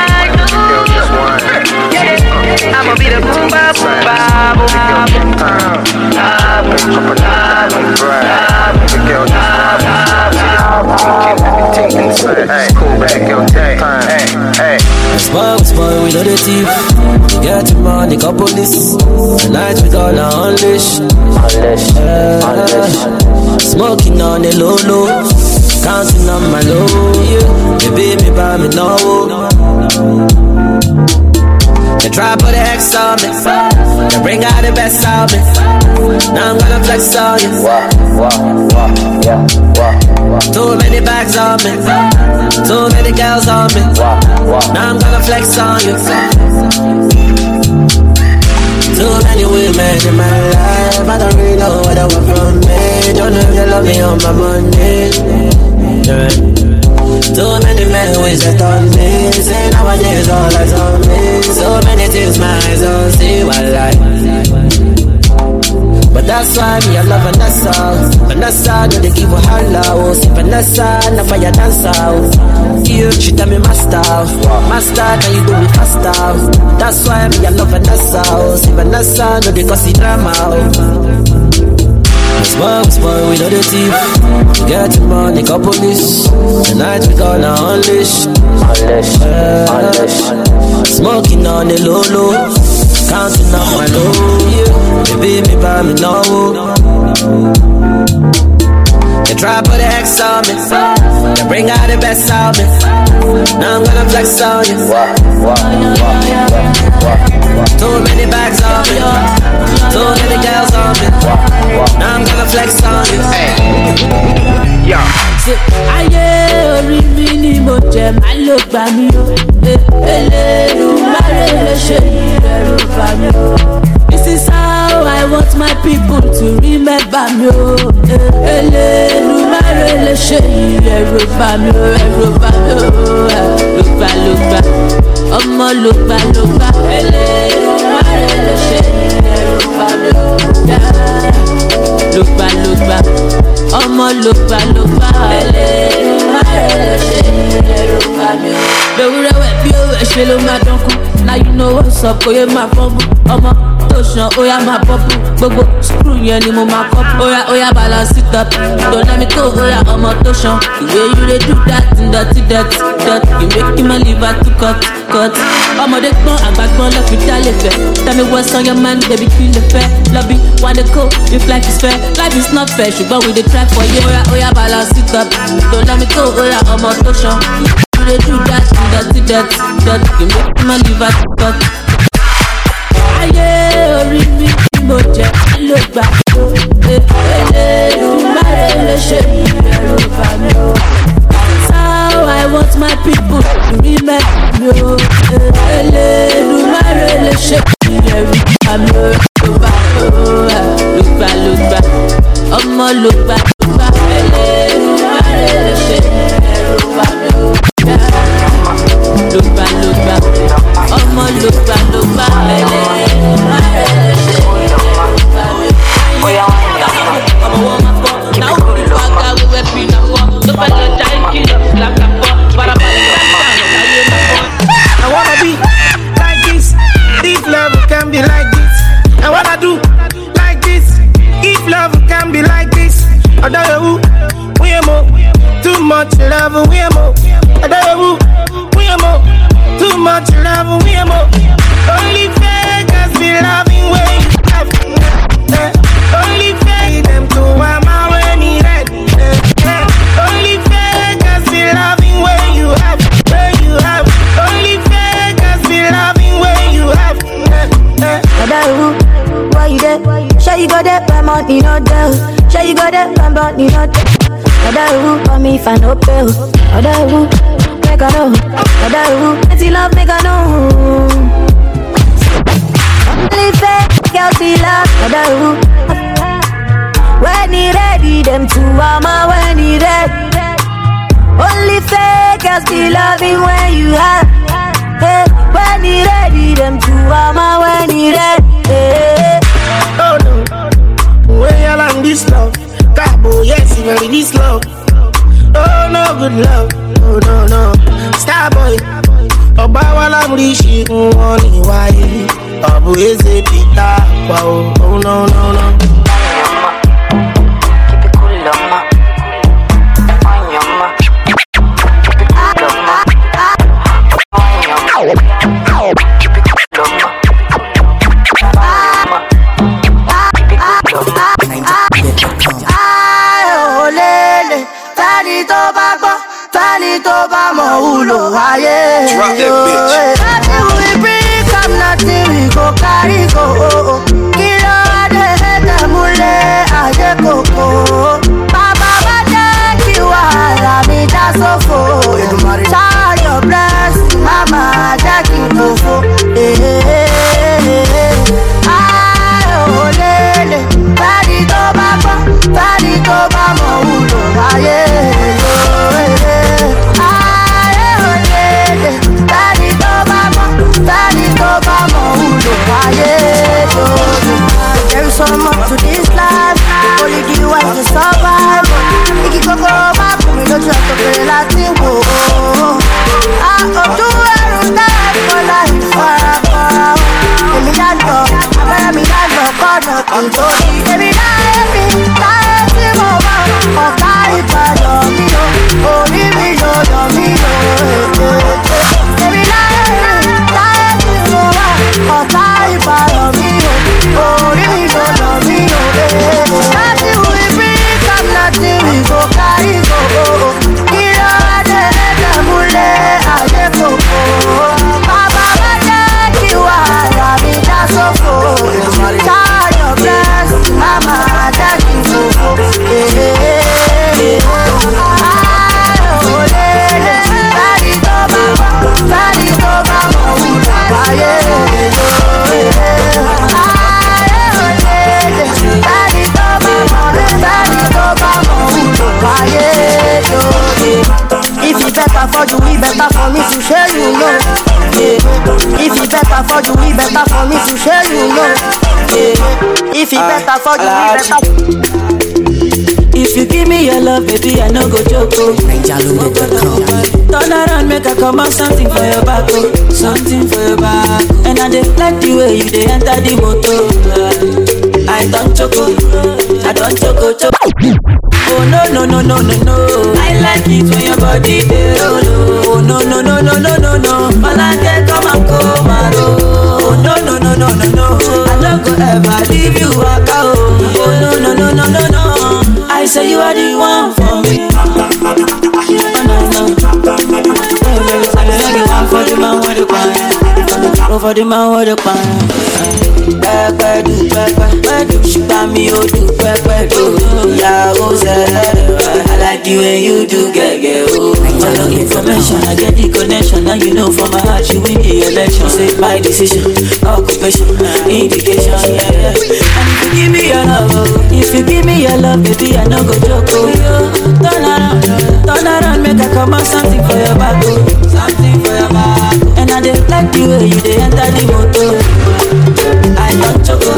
I'ma be the boom ba boom ba boom Spoil with other teeth. Get your money, couple this. Tonight we gonna unleash. Smoking on the low, counting on my low. Yeah, baby, me buy me no. try to put an X on me, they bring out the best of me. Now I'm gonna flex on you. Too many bags on me, too many girls on me. Now I'm gonna flex on you. Too many women in my life, I don't really know what I want from me. Don't know if you love me on my money. Yeah. Too many men who just on me. Say nowadays all eyes on me. So many things my eyes don't see. Why but that's why me I love Vanessa. Vanessa do they give her holla. See Vanessa, na fire dancer. You she tell me master. Master, can you do it faster? That's why me I love Vanessa. See Vanessa, do they cause drama. Small, we know the thief. We get the money, couple this. Tonight we gonna unleash. Smoking on the low, counting up my low. Baby, me buy me no. They try to put an X on me, they bring out the best of me. Now I'm gonna flex on you. Too many bags on me, too many girls on me. Now I'm gonna flex on you. Ayé orí mi ni mo jẹ má ló gbà mí o. Elédùmarè ló ṣe ìrẹ̀rù bá mi o. This is how I want my people to remember me o. Elédùmarè ló ṣe ìrẹ̀rù bá mi o. Ẹ̀rù bá mi o. Ló gbà ọmọ ló gbà. Elédùmarè ló ṣe ìrẹ̀rù bá mi o. Ló gbà ọmọ ló gbà. Elédùmarè ló ṣe ìrẹ̀rù bá mi o. Lówùrọ̀ wẹ̀ bí owó ẹ̀ṣẹ̀ ló máa dán kú. Now you know what's up, kò yẹ máa fọ́nbù. Ọmọ tó ṣan, ó yá máa bọ́bù. Gbogbo screw yẹn ni mo máa kọ́pù. Ó yá balance it up. Don't let me go, ó yá ọmọ tó ṣan. The way you dey do that, dirty. You make my liver to cut. Ọmọdé gbọ́n, àgbà gbọ́n lọ fi dálé fẹ́. Tell me what's on your mind, baby, kí lè fẹ́. Lobby, wanna go, if life is fair. Life is not fair, ṣùgbọ́n we dey try for you. Ó yá balance it up. Don't let me go, ó yá ọmọ tó ṣan. You dey do that, dirty. You make my liver to cut. Ayé orí mi ni mo jẹ ló gbà. Elédùmarè ló ṣe ìrẹ̀rù bá mi o. That's how I want my people to remember me o. Elédùmarè ló ṣe ìrẹ̀rù bá mi o. Ló gbà ọmọ ló gbà. Elédùmarè ló ṣe ìrẹ̀rù bá mi o. Ló gbà ọmọ ló gbà. I wanna be like this. This love can be like this. I wanna do like this. If love can be like this. I don't know we are more. Too much love, we are more. I don't know we are more. Too much love, we are more. Only fakers be loving when you have. Only fake them to my when he red. Only fakers be loving when you have. Only fakers be loving when you have. Why you there? Sure you got that, my money not there. Sure you got that, my money not there. For me if I no pay. Make I know. Let you love, make I know. Only fake girls see love. When he ready, them two mama when he ready. Only fake girls be loving when you have. Hey, when he ready, them two mama when he ready. Hey. Oh no, when you like this love, Cabo, yes, you ready this love. Oh no, good love. Oh no, Starboy. Ọba wa la muri shi won ni waye. Abu eze pita wa o. Oh no. Keep it cool, love. Drop that bitch. Nothing we bring, I'm nothing. If it better for you, it better. If you give me your love, baby, I no go joke. Turn around, make I come out something for your back, something for your back. And I just like the way you dey enter the motor. I don't choco, choco. Oh no. I like it when your body dey roll. Oh no. Malake come and come and roll. Oh no. I don't go ever leave you waka. Oh no. I say you are the one for me. I for the man with the pan. For the man with the pan. Pepe do, sugar me oh do pepe do. Yeah, oh say I like the way you do get oh. Follow information, I get the connection. Now you know from my heart you win the election. Say my decision, occupation, indication, yeah. And if you give me your love, baby, I no go joke. Turn around, make I come out something for your back, something for your back. And I just like the way you dey enter the motor. I don't choco.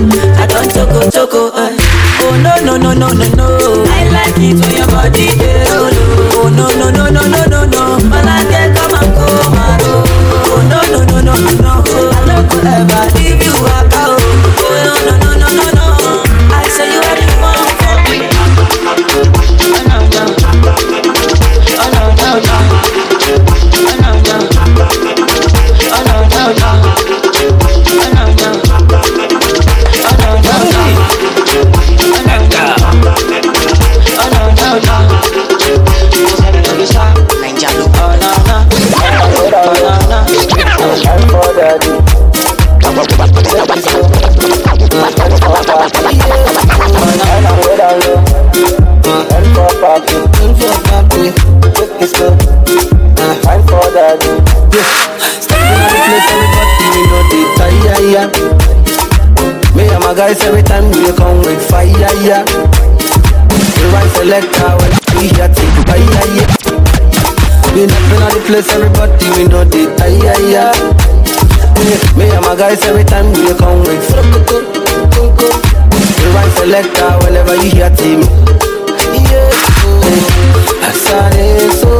Oh no. I like it when your body dey roll. Oh no. Malake come and come and roll. Oh no. I don't go ever leave you waka. Oh no. I say you are the one for me. Oh no. Me and my guys every time we come with fire, yeah. The right selector when we here take fire, yeah. We nothing on the place, everybody we know the tire, yeah. Me and my guys every time we come with the right selector whenever you hear team, yeah. Asare so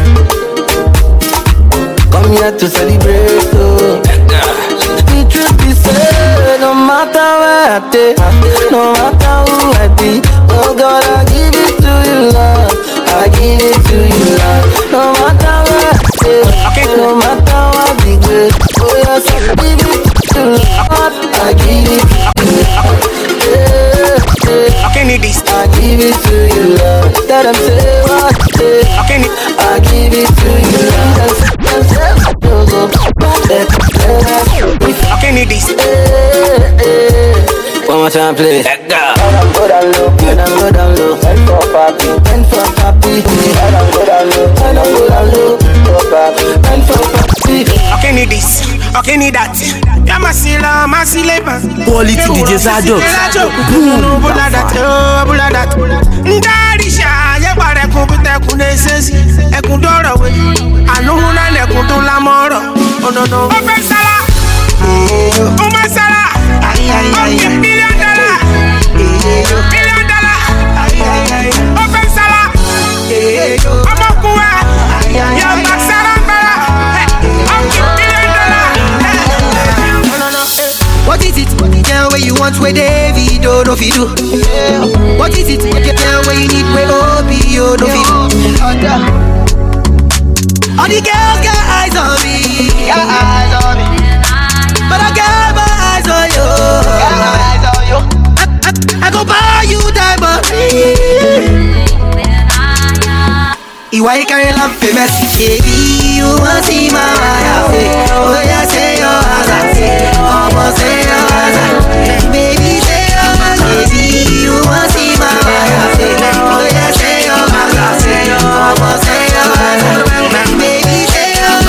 come here to celebrate, oh. The truth is said, no matter where I take, no matter who I be, oh God, I give it to you, Lord. I give it to you, Lord. No matter where I take, no matter what the good, oh yes, I give it to you, Lord. I give it to you, Lord. I give it to you, Lord. Let them say what they say. I give it to you, Lord. One more time, please. Let go. Go down low. And for papi. And go down low. And for papi. Okay, need this. Okay, need that. Quality DJ Zado. Ndarisha ye bare kubite kunesesi ekundoro we anuhuna le kundula moro onono ofesala umasala $1 billion ofesala amakuwa ya maxara $1 billion. What is it? Girl, where you want where David no fit do? What is it? Girl, where you need where Obi no fit do? All the girls got eyes on me, but I got my eyes on you. I go buy you diamond. Why can't love famous? Baby, you want see my eyes? Oh yeah, say your eyes. Almost say your eyes. Baby, say your eyes. Baby, you want see my eyes? Oh yeah, say your eyes. Almost say your eyes. Baby, say your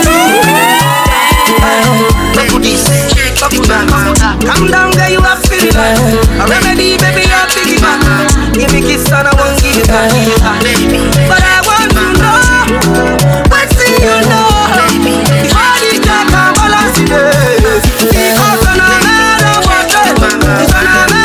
eyes. Look at this. Calm down, girl, you are feeling it. A remedy, baby, you're piggy back. Give me kiss and I won't give it back. But I want to know what's in your love. Before the jack and balance it. Because I'm a man of what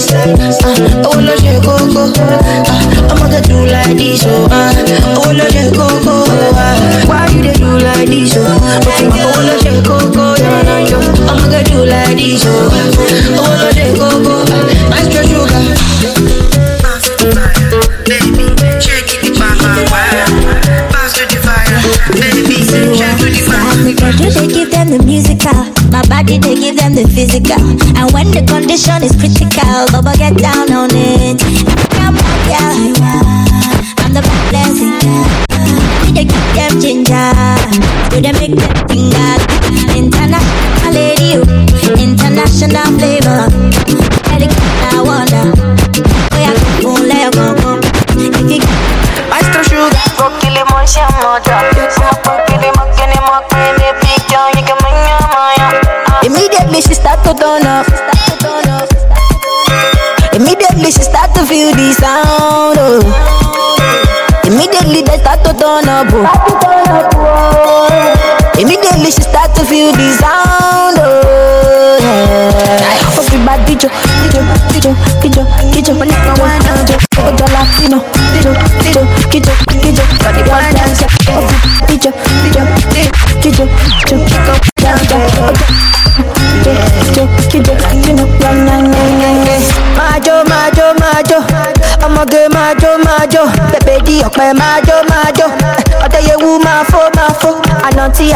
Oh, no, she go. I'm gonna do like this, oh, no, she go. Why you they do like this, oh, no, she go, I'm gonna do like this, oh, no, she go. Nice to sugar. Baby, shake it, pass to the fire. Baby, shake to the fire. They give them the musical, my body they give them the physical. And when the condition is critical, Baba get down on it. I'm the blessing. They give them ginger, do they make them finger? International lady, international flavor. I wonder, oh yeah, let go. If you Maestro Sugar, go kill him on some mother. Immediately she start to turn up. Immediately she start to feel the sound. Oh. Immediately they start to turn up. Oh. Immediately she start to feel the sound. Oh. Everybody jo, when I want to go Latino, body one dance, Majo, I'm a good Majo, baby, okay, Majo, I tell you who my phone, Ananti,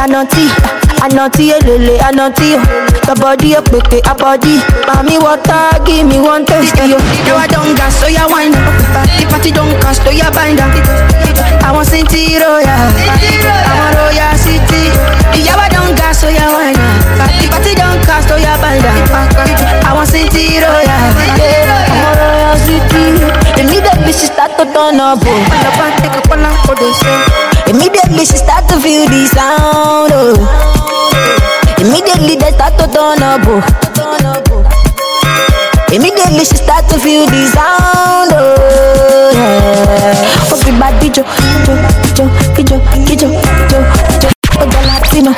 the body up with a body, mommy water, give me one taste, yo, I don't gas, so ya wine, party don't cost, so ya bind up, I want City Royal, I want Royal City, yo, I don't gas, so ya wine, party don't cost, so ya bind up, I want City Royal, I want Royal City, immediately she start to turn up, immediately she start to feel the sound, oh. Immediately they start to turn up, oh. Immediately she start to feel the sound, oh. Everybody jo, Latino,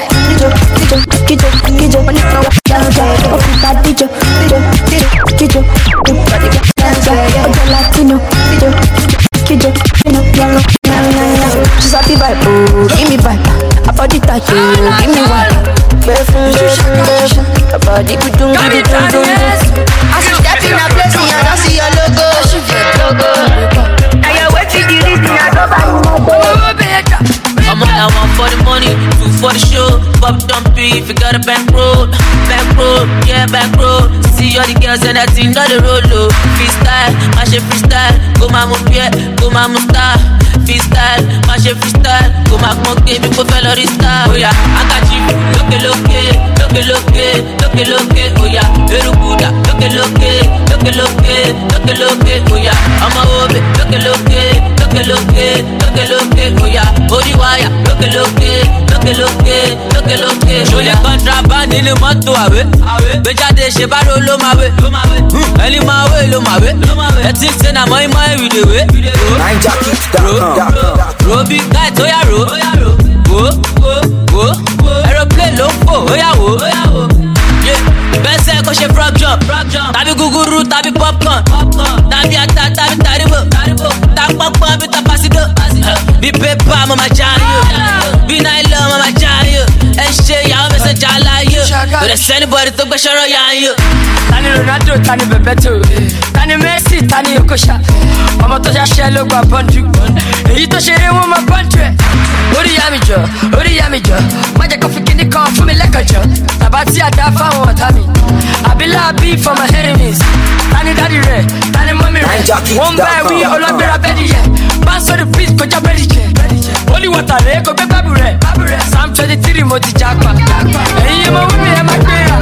she's happy vibe, oh, give me vibe. A body touch, oh, give me one. Barefoot, a body we do. I see that in a place, I don't see your logo. And you're waiting to reach me, I don't buy I'm on that one for the money, two for the show. Pop dumpy if you got a back road, yeah, back road. See all the girls and that thing on the road, low. Freestyle, mash it freestyle. Go my move, yeah, go my move star. Freestyle, mash it freestyle. Go my move, baby, go fellow this star. Oh yeah, I got you. Look, oh yeah. Very good, look, oh yeah. I'm a hobbit, look, oh yeah. Body wire, look. Show your contraband in the motor, away. Better she baro lo my way. Any my way, lo my way. That thing say na my with the way. Robi guy to ya ro. Go. Aeroplane low for, oh yeah, yeah. Best say go she frog jump. Tabi guguru, tabi popcorn. Tabi ata, tabi taribo. Tak popcorn, bi tapasido. Bi paper, mama jariyo. Bi nylon, mama jariyo. And shit, y'all miss a jala you. But it's anybody to go show you. Tani Ronaldo, Tani Bebeto, Tani Messi, Tani Okosha. Mama to just share logo a bunch. You to share with my country. Ori Yamijo, Magic of Kindi come for me like a job. Tabati Adafa or Tami. I be happy for my enemies. Tani Daddy Ray, Tani Mommy Ray. One by we all up there, Betty. Pass on the feet, go to Betty. Only water, go to Babu Ray. Sam 23 Moti Jackpot. And you know with me, I'm a prayer.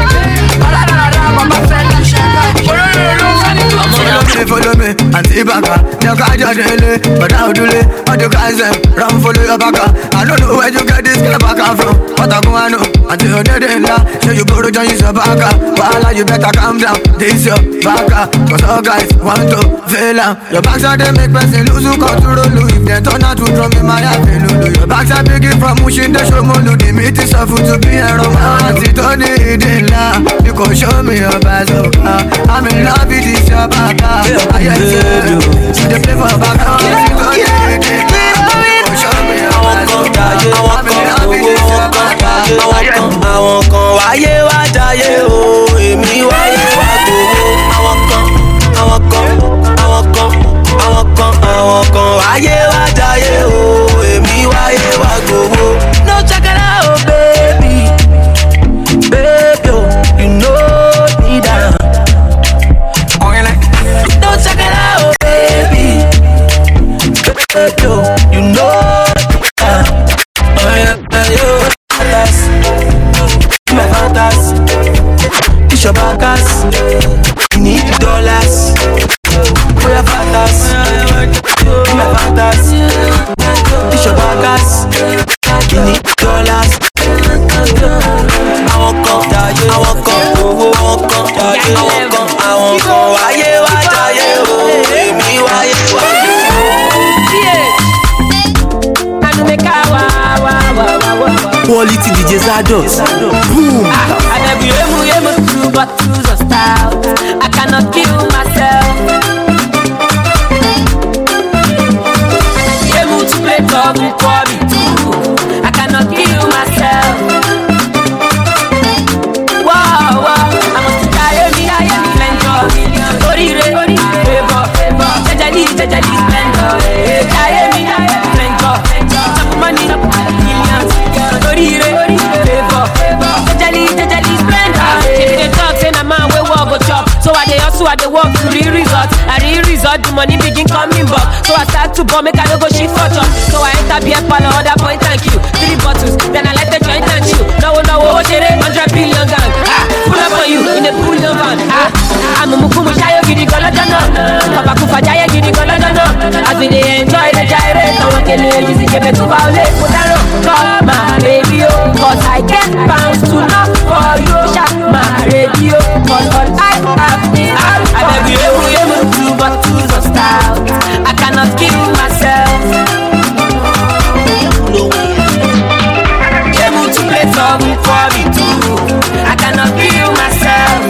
Follow me, Auntie Baka. The guy just really, but how do they? All the guys them run follow your baka. I don't know where you get this guy back from. But I go I know until you're dead in la. So you go to join your baka. While you better calm down. This your baka. Cause all guys want to fail out. Your backside they make person lose who control you. If they turn out to drum in my avenue. Your backside big from wà mú ṣe dáṣọ mọ́ lòdì mi ti sọ fún tóbi ẹ̀rọ máa ti tọ́ ní èdè ńlá. You can show me your bazooka. I'm in love with this your baka. Ayẹyẹ, she dey play for back now. Ti tọ́ ní èdè ńlá. You can show me your bazooka. I'm in love with this your baka. Àwọn kan wáyé wá jayé o, èmi wáyé wá gbowó. Àwọn kan wáyé wá jayé o, èmi wáyé wá gbowó. No chakara o baby, baby o, you know me down. No chakara o baby, baby o, you know me down. My fantas, it's your backers. You need dollars. For your fantas, my fantas, it's your backers. You need dollars. I won't come, I won't come, I won't come. Why you, me, why you? Quality DJ Zados. Boom. I never emu two bottles of stout. I cannot kill myself. Emu to play club for me too. I cannot kill myself. Wow, I must die me, splendor. Orire, favor, jajali, splendor. Die me, splendor. Top money, millions. Jajali, splendor. They talk, say na man we walk go chop. So I dey hustle, I dey work to real result. The money begin coming back. So I start to bomb, make I no go shit for chop. So I enter beer parlor, order point and queue. 3 bottles, then I let the joint and chew. No, share 100 billion gang. Pull up on you in a pull your van. I'm a mukumu shayo gidi golodano. Kabakufa jaya gidi golodano. As we dey enjoy the gyrate, no one can lose it. Give it to violate, put that on. Call my radio, cause I get bounce to knock for you. Shut my radio, cause all I have is I beg you, 2 bottles of stout. I cannot kill myself. Able to play something for me too. I cannot kill myself.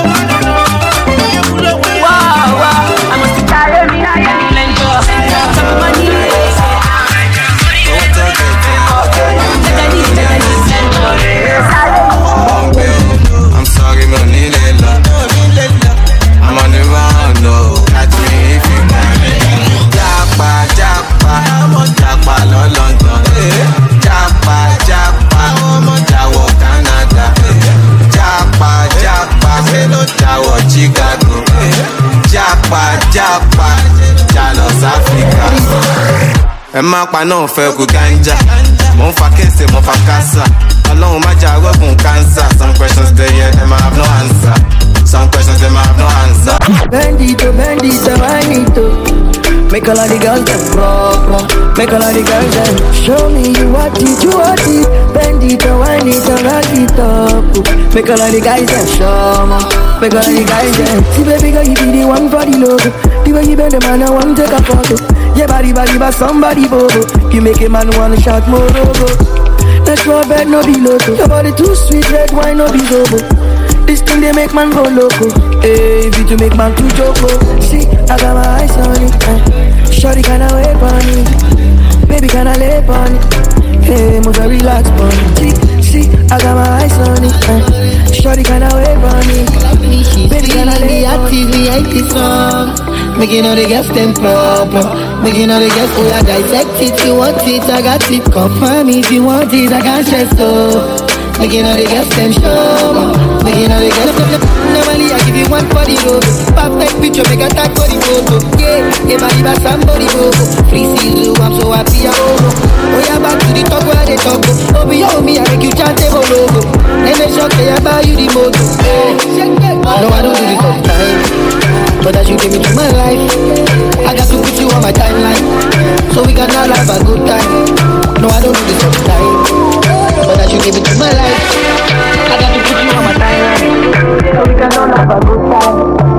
Wow, I must carry me, splendor. Some money. I'm sorry, no need it. I'm on the run, no. Catch me if you can. Japa, no London. Japa, Jawo Canada. Japa, Jawo Chicago. Japa, Jalos Africa. Ẹ má pa náà fẹ́ kú ganja. Mo ń fa kése, mo fa kásá. Ọlọ́run má jà rọ́gùn cancer. Some questions they hear, them I have no answer. Some questions them I have no answer. Bendito, wind it up. Make all of the girls them proper. Make all of the girls them show me you want it. Bendito, wind it up, rock it up. Make all of the guys them show me. Make all of the guys them. See baby girl, you be the one for the logo. The way you bend the man, I want to take a photo. Yeah, body, but somebody bobo. You make a man wanna shout more logo. That's your bed, no be loco. Your body too sweet, red wine, no be zobo. This thing they make man go loco. Hey, if you to make man too choco. See, I got my eyes on it. Shorty kinda wait on it. Baby kinda lay on it. Hey, move and relax on it. See, I got my eyes on it. Shorty kinda wait on it. Baby kinda lay on it. Making all the girls them problem. Making all the girls who I dissect it. You want it, I got it. Confirm if you want it, I can't stress so. Making all the girls them show. Making all the girls them. Normally I give you one for the road. Perfect picture, make a tag for the photo. Yeah, everybody but somebody go. Free season, I'm so happy I oh yeah, back to the top where they talk. Oh me, I make you chant a logo. Let me shock you, I buy you the motor. No, I don't do this all the time. But as you came into my life, I got to put you on my timeline, so we can all have a good time. No, I don't do this all the time. But as you came into my life, I got to put you on my timeline, so we can all have a good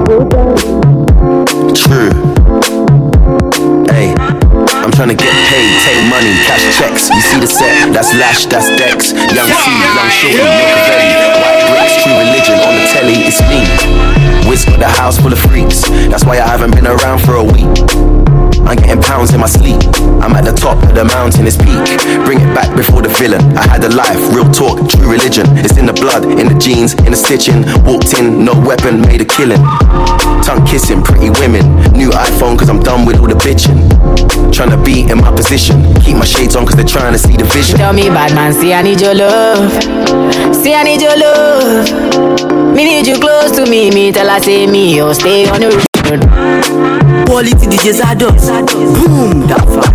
time. True. Hey, I'm trying to get paid. take money, cash checks. You see the set, that's Lash, that's Dex. Young C, young Shorty, Machiavelli. White bricks, true religion, on the telly, it's me. Wiz got the house full of freaks, that's why I haven't been around for a week. I'm getting pounds in my sleep, I'm at the top of the mountain, it's peak. Bring it back before the villain, I had a life, real talk, true religion. It's in the blood, in the jeans, in the stitching. Walked in, no weapon, made a killing. Tongue kissing, pretty women. New iPhone cause I'm done with all the bitching. Tryna be in my position, keep my shades on cause they're trying to see the vision. Tell me bad man, see I need your love. See I need your love. Me need you close to me, me tell I say me, oh stay on the road. Quality DJ Zado. Boom, that far.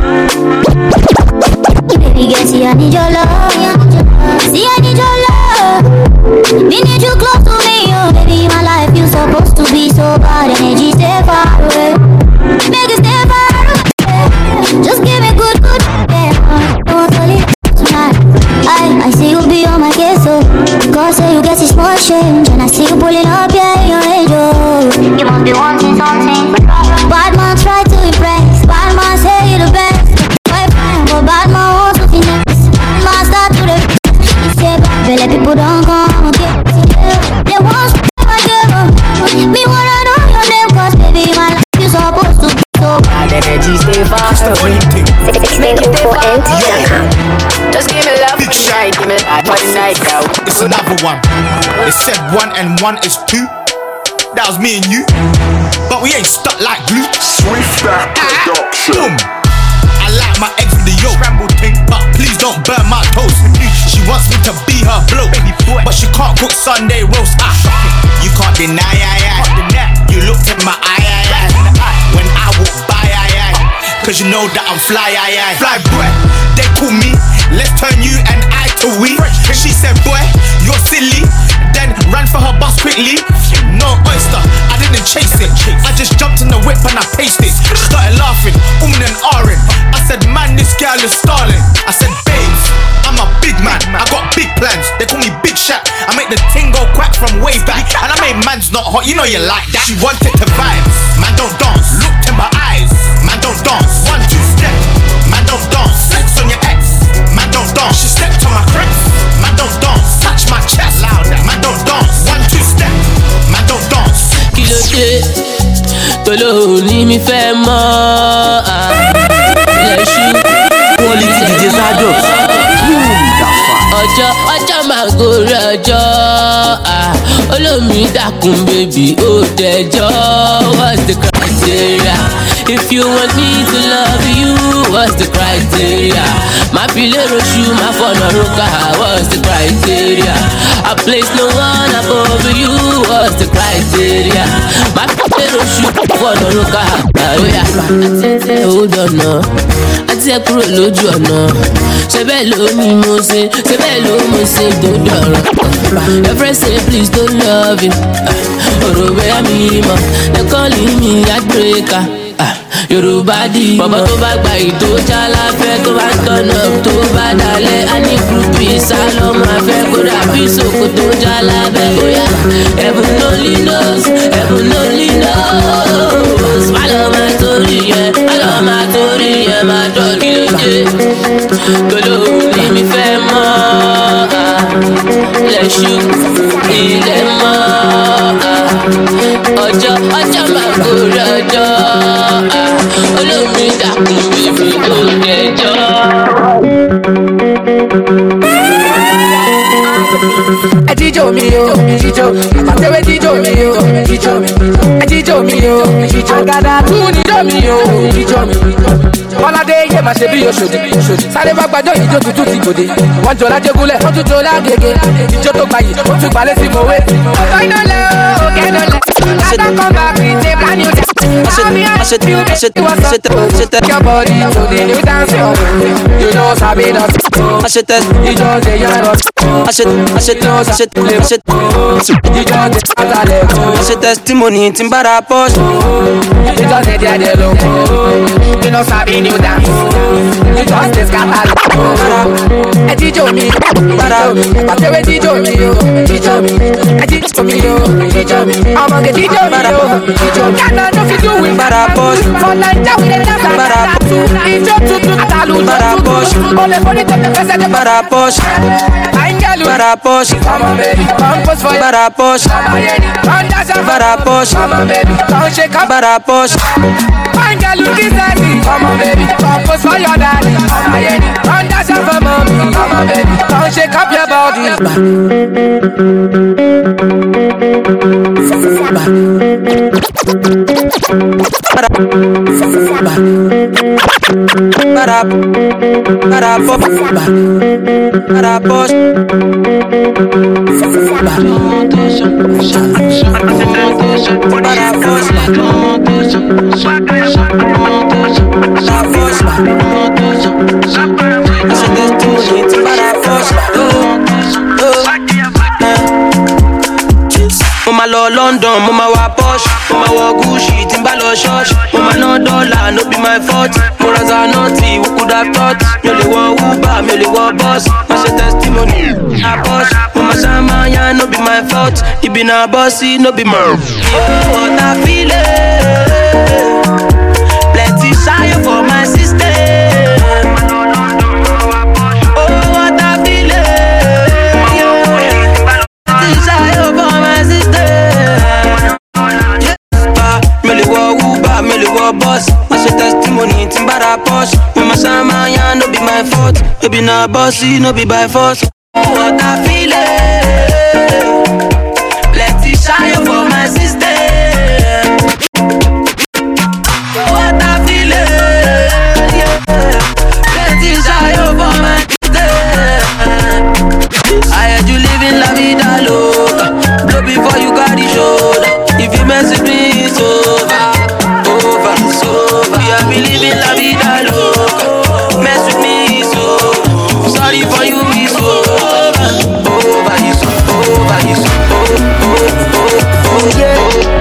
Baby girl, see I need your love. See I need your love. Me need you close to me, oh baby, my life you supposed to be so bad. Energy stay far away. Make it stay far away. Just give me good, yeah. Don't tell it tonight. I see you be on my case, so God say you get this small change, and I see you pulling up, yeah, in your angel. You must be wanting something. Bad man try to impress. Bad man say you the best. But bad man wants to finesse. Bad man start to the. He say bad belly people don't come again. They want to me wanna know your name, cause baby my life you supposed to be so bad. Energy stay far away. Make it stay far away. Just give me love tonight, give me that one night out. It's another one. They said 1 and 1 is 2. That was me and you, but we ain't stuck like glue. Swiftstack Production. I like my eggs with the yolk, scrambled thing, but please don't burn my toast. She wants me to be her bloke, but she can't cook Sunday roast. You can't deny, you looked in my eye, when I walk by, cause you know that I'm fly, fly boy. They call me, let's turn you and I to we. She said, boy, you're silly. Then ran for her bus quickly. No oyster, I didn't chase it. I just jumped in the whip and I paced it. She started laughing, and ahhing. I said, man, this girl is stalling. I said, babes, I'm a big man, I got big plans. They call me Big Shaq. I make the ting go quack from way back. And I made man's not hot, you know you like that. She wanted to vibe, man don't dance. Looked in my eyes, man don't dance. 1, 2 step, man don't dance. Flex on your ex, man don't dance. She stepped on my crepes, man don't dance. Touch my chest, louder, man don't dance. 1, 2 step, man don't dance. Kilo de, tolo ni mi fẹ́ mọ̀. Quality DJ Zado. Ọjọ́ máa gorí ọjọ́. Olómi dákun bèbí ó dẹjọ́. What's the criteria? If you want me to love you, what's the criteria? My pillow shoe, my phone roka, what's the criteria? I place no one above you, what's the criteria? My pillow shoe, my phone roka, hold on, no. Àti ẹ kúrò lójú ọ̀nà. Ṣé bẹ́ẹ̀ ló ní mo ṣe? Ṣé bẹ́ẹ̀ ló mo ṣe tó dọ̀rọ̀? Your friends say please don't love you. Ọ̀rọ̀ bẹ́ẹ̀ mi mọ̀, they calling me heartbreaker. Yorùbá di bàbá tó bá gba ìtò jálàfẹ́ tó bá tọ̀nà tó bá dalẹ̀ á ní gúrúpì sálọ́mù afẹ́ kó dàbí sòkò tó jálàbẹ́ bóyá heaven only knows, heaven only knows. Málọ́mà torí yẹn, málọ́mà torí yẹn máa dọ̀ kí ló dé tolóhùn ní mi fẹ́ mọ́ lẹ́ṣù ilẹ̀ mọ́ ọjọ́ máa gorí ọjọ́. Olómi dákun bèbí ó dẹjọ́. Ẹ jíjó mi o, jíjó. Àpàtẹ́wé jíjó mi o, jíjó mi. Ẹ jíjó mi o, jíjó. Àgàdà tún níjó mi o, jíjó mi. Bọ́ládé yé máa ṣe bí Òṣòdì. Sáré bá gbàjọ́ ìjó tuntun ti gbòde. Wọ́n jọ lájégúnlẹ̀, wọ́n tún jọ lágége. Ìjó tó gbayì, ó tún gbalẹ̀ sí mòwe. Ọ̀tọ́ iná lẹ̀ o, kẹ́dọ̀lẹ̀. Látà kan bá fi ṣe brand new dance. Your body to the new dance floor. You know sabi dance. You just dey yarn us. Testimony timbara post. You just dey there dey low. You know sabi new dance. You just dey scatter. Ẹ jíjó mi, pàtẹ́wé jíjó mi o, jíjó mi. Ẹ jíjó mi o, jíjó mi. Ọmọge jíjó mi o, Ghana no fit do with Barabosh. For Naija we dey dance like tattoo. Ijo tutu atalu Barabosh. Ole body take the first step Barabosh. Aingalu Barabosh. Come on baby, come pose for Barabosh. Come dance for Barabosh. Come on baby, come shake up Barabosh. Aingalu kisasi. Come on baby, come pose for your daddy. Come dance for mommy. Come on baby, come shake up your body. Mama lọ London, mama wa Posh, mama wọ Gucci, timba lọ church, mama no dollar, no be my fault. Mo ra Zanotti, who could have thought? Mi ò lè wọ Uber, mi ò lè wọ bus, ma ṣe testimony. A Posh, mama Samaya, no be my fault. Ibi na bossy, no be my. Oh, what I feel it. Plenty shy for my sister. Oh, what I feel it. Plenty shy for my sister. Boss, I say testimony, timbara Posh. Mama Samaya, no be my fault. Baby na bossy, no be by force. What I feel it. Plenty shy for my sister. What I feel it. Plenty shy for my sister. I heard you living la vida loca. Blow before you got the shoulder. If you mess with me, it's over. I be living la vida loca. Mess with me, so sorry for you, it's over. Over, it's over, it's over. Yeah.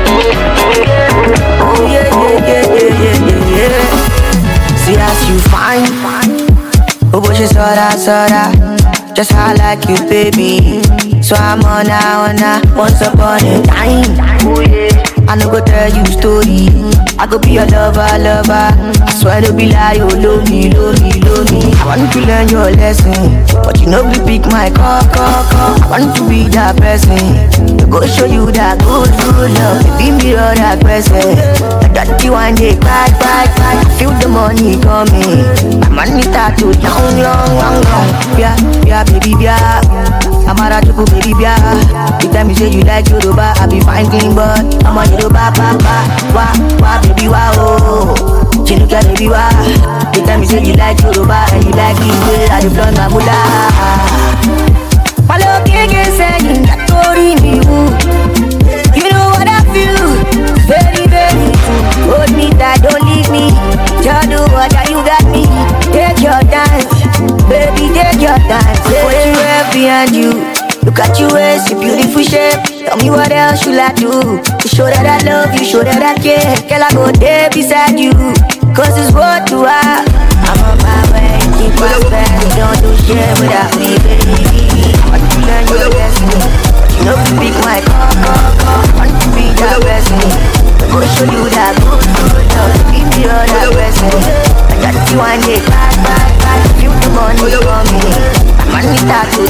Oh yeah. See as you fine. Oh, but you sorta. Just how I like you, baby. So I'm on once upon a time. Oh yeah. I no go tell you story. I go be your lover. I swear to be lie, oh, love me. I want to learn your lesson, but you know we pick my call. I want to be that person to go show you that good love. Baby, mirror that person. That you one day cry. I feel the money coming. My money start to young. Yeah, baby, yeah. I'm a ratu, baby, yeah. The time you say you like Yoruba, I be fine clean, but I'm a Yoruba, wah, baby, wah, oh. Chinuka, baby, wah. The time you say you like Yoruba and you like it, I dey flaunt my moolah. Follow Keke saying that story me, you know what I feel, very, very true. Hold me tight, don't leave me. Just do what you got me. Take your dance, baby, take your dance. What you have behind you, look at you, it's a beautiful shape. Tell me what else should I do to show that I love you, show that I care. Girl, I go there beside you, cause it's what you are. I'm on my way, keep my back. Don't do shit without me, baby. I want to learn your lesson, but you know you pick my call. I want to be that person, go show you that good love. Give me all that person. I got you one day, bye. Feel the money for me. My money start to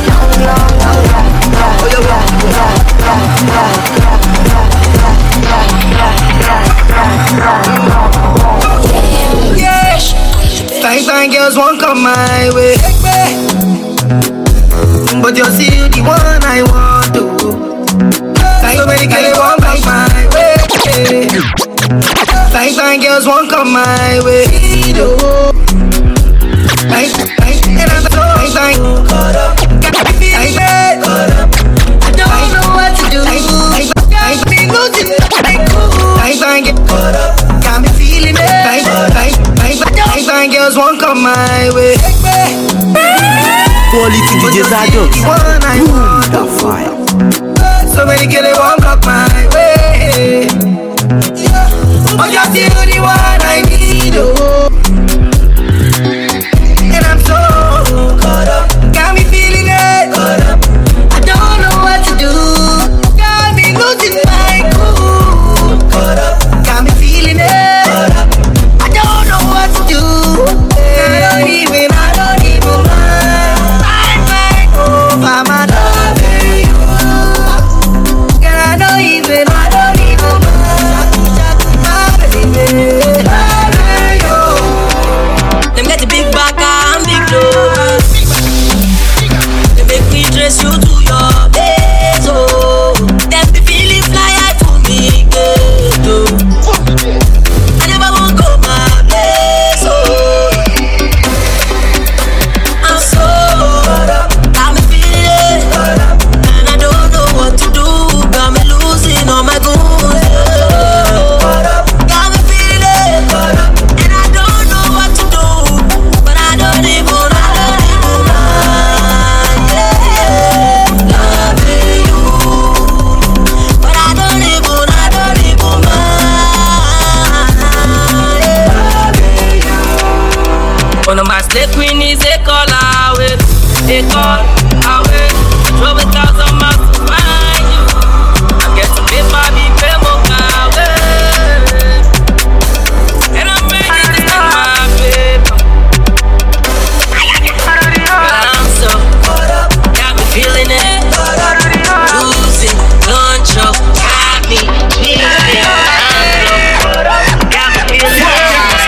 Yes, fine girls won't come my way, but you're still the one I want to. So many girls won't come my way. Fine girls won't come my way. And I'm so fine. I don't know what to do. Got me losing my cool. Got me feeling it. Fine girls won't come my way. Quality DJ Zado. The fire. So many girls won't come my way. But you're still the one I need. And I'm so caught up. Got me feeling it. I don't know what to do. Got me losing my cool. Caught up. say queen is a call away. A call away. Drove 1,000 miles to find you. I get to pay for the paymo away. And I'm ready to take my paper. I'm so got me feeling it. Juicy, lunch, got me feeling it. Got me feeling it.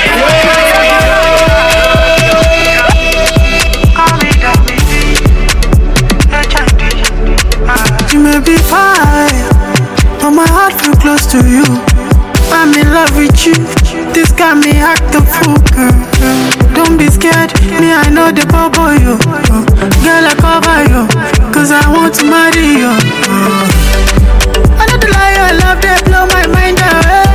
You may be fine, but my heart feel close to you. I'm in love with you. This got me act a fool, girl. Don't be scared, me I know the bubble you. Girl I cover you, cause I want to marry you. I know the lie, your love they blow my mind away.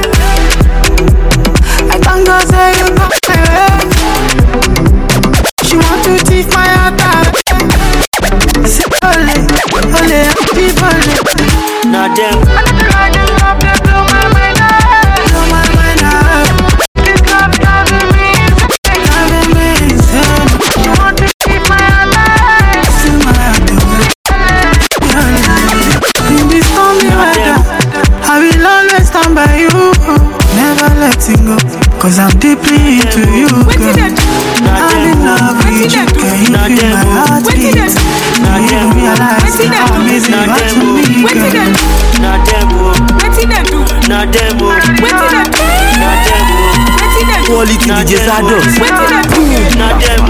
I can't go say you got my way. She want to teeth my heart away. Say ole, people. Now them. I know the lie, your love they blow my mind away. Blow my mind away. This love driving me insane. You want to keep my heart away. See my heart away. In this stormy weather, I will always stand by you. Never letting go, cause I'm deeply into you, girl. I'm in love with you, can you feel my heartbeat? Now you realize how amazing you are to me, girl. Now them, now them, quality DJ Sado. Now them,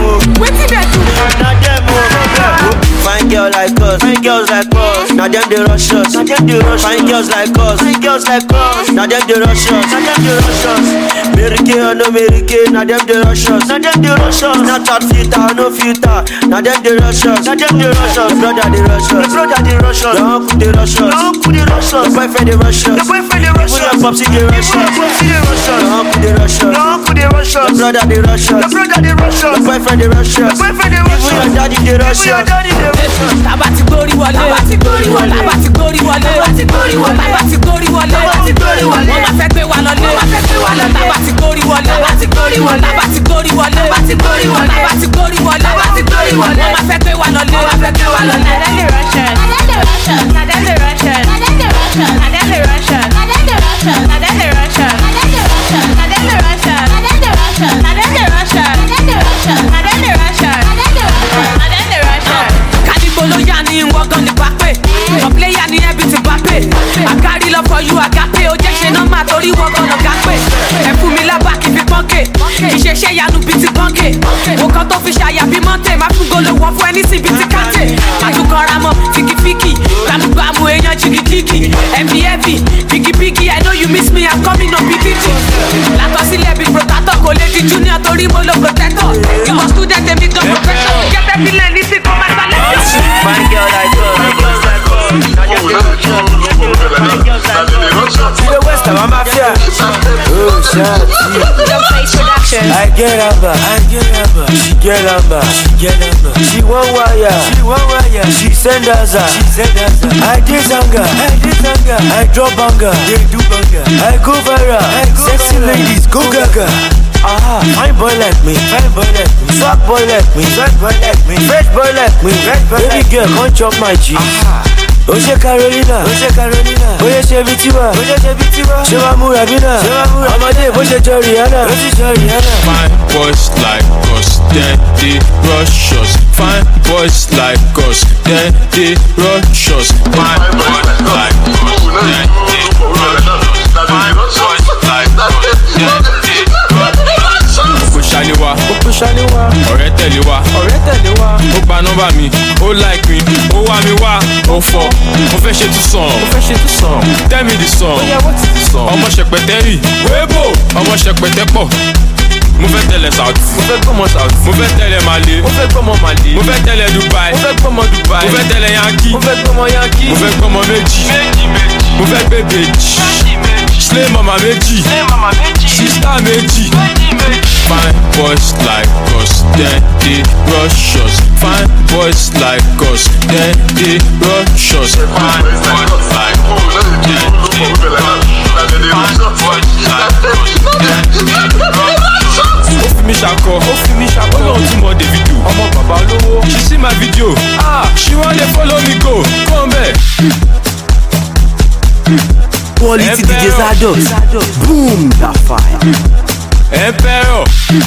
fine girl like us, fine girls like us. Now them they rush us, now them they rush. Fine girls like us, fine girls like us. Now them they rush us, now them they rush us. American or no American, now them they rush us, now them they rush us. Not that filter, no filter. Now them they rush us, now them they rush us. Brother they rush us, brother they rush us. Your uncle they rush us, your uncle they rush us. Your boyfriend they rush us, your boyfriend they rush us. Your popsy they rush us, your popsy they rush us. Your uncle they rush us, your uncle they rush us. Your brother they rush us, your brother they rush us. Your boyfriend they rush us, your boyfriend they rush us. Your daddy they rush us. Tàbá ti gbórí wọlé, tàbá ti gbórí wọlé, tàbá ti gbórí wọlé, tàbá ti gbórí wọlé, tàbá ti gbórí wọlé, tàbá ti gbórí wọlé. Wọ́n máa fẹ́ gbé wa lọlé, wọ́n máa fẹ́ gbé wa lọlé. Tàbá ti gbórí wọlé, tàbá ti gbórí wọlé, tàbá ti gbórí wọlé, tàbá ti gbórí wọlé, tàbá ti gbórí wọlé, tàbá ti gbórí wọlé. Wọ́n máa fẹ́ gbé wa lọlé, wọ́n máa fẹ́ gbé wa lọlé. Na dem dey rush us, na dem dey rush us, na dem dey rush us, na dem dey rush us, na dem dey rush us, na dem dey rush us, na dem dey rush us, na dem dey rush us, na dem dey rush us, na dem dey rush us, na dem dey rush us, na dem dey rush us, na dem dey rush us, na dem dey rush us, na dem dey rush us. Kadibolo ya ni wọ́gán ní pápẹ́, your player ni ẹbí ti bá pè. I carry love for you, àgápé o jẹ́ ṣe nọ́mà torí wọ́gán lọ́gá pè. Ẹ fún mi lábà kí n fi pọ́nkè, ìṣeṣẹ́ yanu bíi ti pọ́nkè. Òkan tó fi ṣàyà bíi mọ́tẹ̀, máa fún golówó fún ẹni sí bíi ti káńtè. Àtúkọ̀ra mọ́ fíkífíkì, gbàmùgbàmù èèyàn jìgìjìgì. Ẹ̀fì, piggy, I know you miss me, I'm coming on BBG. Látọ̀sílẹ̀ bíi protector, kò lè di junior torí mo lo protector. Ìwọ student èmi gan professor, kẹ́tẹ́ sílẹ̀ ní sí kó máa sálẹ̀ sí. Fine girl like us, fine girls like us. Now them they rush us, fine girls like us. See the West, I'm a mafia. Oh, shit. I get her back, she get her back, she one wire, she send us out, I did zanga, I drop banger, they do banger, I go viral, sexy ladies go gaga. Aha, fine boy like me, swag boy like me, fresh boy like me, baby girl can't chop my G. Oye Carolina, oye ṣe bí tiwa, ṣé wàá múra bí náà, ọmọdé bó ṣe jọ Rihanna. Fine boys like us, then they rush us. Fine boys like us, then they rush us. Fine boys like us, then they rush us. Fine boys like us, then they rush us. Ó ṣàníwá, ọ̀rẹ́ tẹ̀lé wa, ó gba nọ́mbà mi, ó like mi, ó wá mi wá, ó fọ́, mo fẹ́ ṣe tún sàn, tell me the song, ọmọ ṣẹpẹtẹ rì, wéèbò, ọmọ ṣẹpẹtẹ pọ̀. Mo fẹ́ tẹ̀lé South, mo fẹ́ tẹ̀lé Mali, mo fẹ́ tẹ̀lé Dubai, mo fẹ́ tẹ̀lé Yankee, mo fẹ́ gbọ́mọ méjì, mo fẹ́ gbé bèjì, slay mama méjì, sister méjì. Fine boys like us, then they rush us. Fine boys like us, then they rush us. Fine boys like us, then they rush us. Fine boys like us, then they rush us. ṣakọ, ó fi mi ṣakọ, ó lóun tún mọ Davido, ọmọ bàbá olówó. She see my video, she wan dey follow me go, come back. Quality DJ Zados, boom, that fire. Emperor,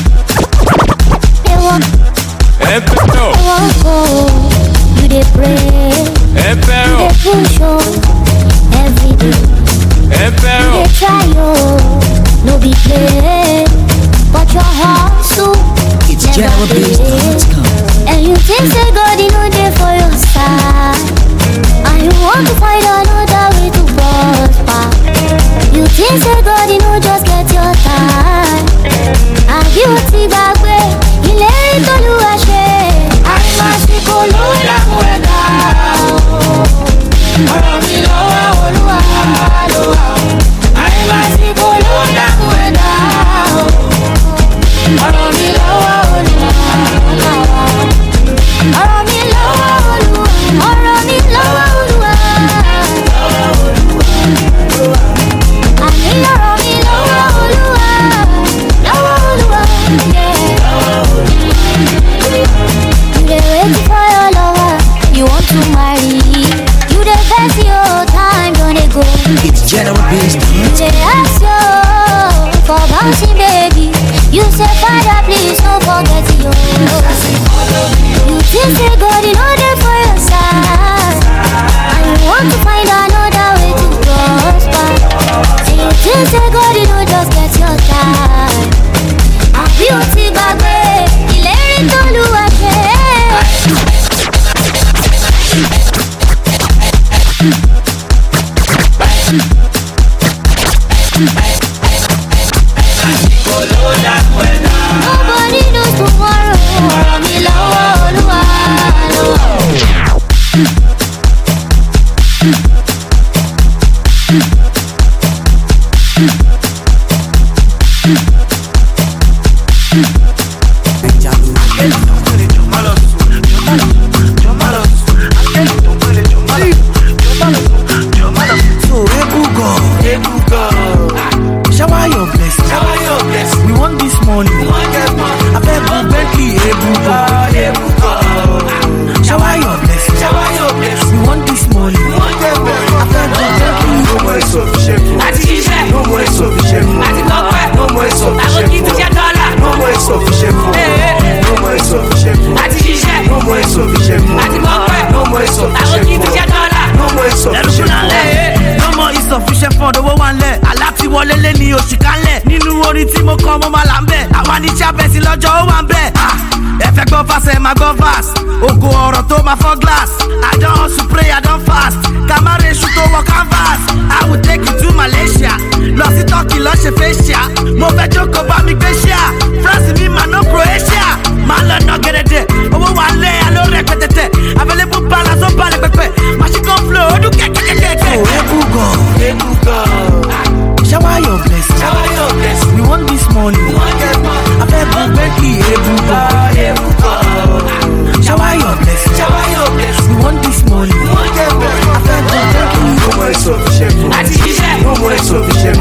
Emperor, you dey pray, Emperor, you dey push every day, Emperor, you dey try no be play, but your hustle never play. And you think say God you know dey for your side, and you want to find another way to prosper. You think say God you know just get your time, and beauty back way ilé ìtọ́lúwa ṣe. Àìmásìkò ló dààmú ẹ̀dá ọ̀rọ̀ mi lọ́wọ́ Olúwa ló wà. Àìmásìkò ló dààmú ẹ̀dá ọ̀rọ̀ mi lọ́wọ́ Olúwa. Ọ̀rọ̀ mi lọ́wọ́ Olúwa. Ọ̀rọ̀ mi lọ́wọ́ Olúwa. Àní ọ̀rọ̀ mi lọ́wọ́ Olúwa. Lọ́wọ́ Olúwa. You dey wait for your lover, you want to marry. You dey vex your time, don't dey go. It's General Beast. You dey ask you for bouncing, baby. You say, Father, please don't forget you. You think say God, you know they for your side, and you want to find another way to prosper. See, you think say God, you know just get your time. And beauty back way, ìlérí t'Olúwa ṣe. Nobody knows tomorrow. Ọ̀rọ̀ mi lọ́wọ́ Olúwa ló wà. Shower your blessing. We want this money. I beg you, Bentley, shower your blessing. We want this money. I beg you, Bentley. No more insufficient. No more insufficient. No more insufficient. No more insufficient. No more insufficient. No more insufficient. No more insufficient. No more insufficient. No more insufficient fund, owó wà ńlẹ̀. Aláti wọlé lé ní oṣù kálẹ̀. Nínú orin tí mo kọ mo máa là ń bẹ̀. Àwa ní Chabesi lọ́jọ́ ó wà ń bẹ̀. Ẹ fẹ́ gbọ́ fásẹ̀ ẹ máa gbọ́ fast. Ògo ọ̀rọ̀ tó máa fọ́ glass. I don hustle pray, I don fast. Kàmáre ṣu tó wọ canvas. I will take you to Malaysia. Lọ sí Turkey lọ ṣe facial. Mo fẹ́ jókòó bá mi gbé ṣíà. France mi máa ná Croatia. Máa lọ ná gẹ̀dẹ̀dẹ̀. Owó wà ńlẹ̀ aló rẹpẹtẹtẹ. Available balance ó balẹ̀ pẹpẹ. Machine gun flow ó dún kẹ́kẹ́kẹ́kẹ́. Shower your blessing. We want this money. I beg you, Bentley, shower your blessing. We want this money. I beg you, Bentley. No more insufficient. No more insufficient.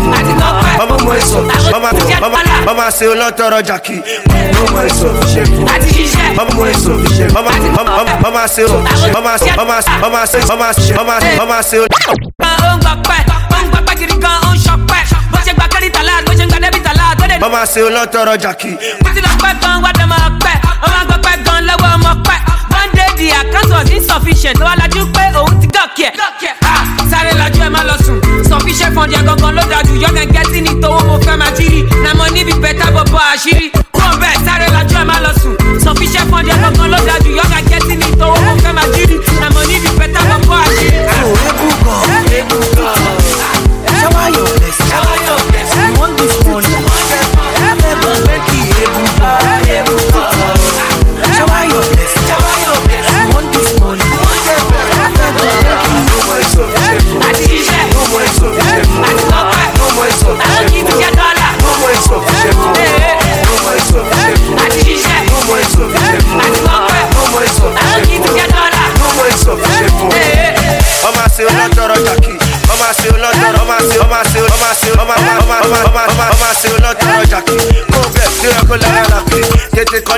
Mama say olotoro jackie. No more insufficient. Mama insufficient. Mama say Mama say olotoro jackie. One day the account was insufficient. So I let you pay òun ti gòkè. Sáré lajú ẹ má lọ sùn. Sufficient fund yẹn gangan ló dájú. Young and getting it owó mo fẹ́ máa jírí. Na money be better bọ̀bọ̀ àṣírí. Kúrò bẹ́ẹ̀ sáré lajú ẹ má lọ sùn. Sufficient fund yẹn gangan ló dájú. Young and getting it owó mo fẹ́ máa jírí. Na money be better bọ̀bọ̀ àṣírí. Shower your blessing. We want this money.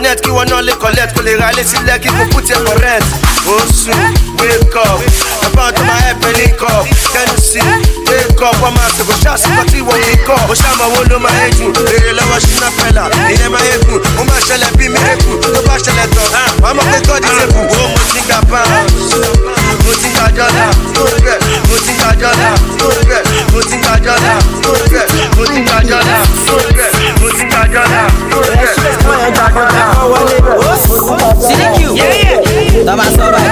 connect, kí wọ́n náà lè collect, kò lè ra ilé sílẹ̀ kí kò put it for rent. Ó sùn, wake up, ẹ̀fọ́n tó máa help me link up. Can you see? Wake up, wọ́n máa sọ̀rọ̀ ṣáàṣì kan tí wọ́n wake up. Ó ṣàmọ̀ owó ló máa ń jù, èrè lọ́wọ́ ṣínà fẹ́lá, ìyẹn máa ń gùn. Ó máa ṣẹlẹ̀ bí mi èkù, tó bá ṣẹlẹ̀ tán, wọ́n mọ̀ pé God is able. Ó mo ti gba pounds, mo ti gba dollar, mo ti gba dollar, mo ti gba dollar, mo ti gba dollar, mo ti gba dollar. Tava só vai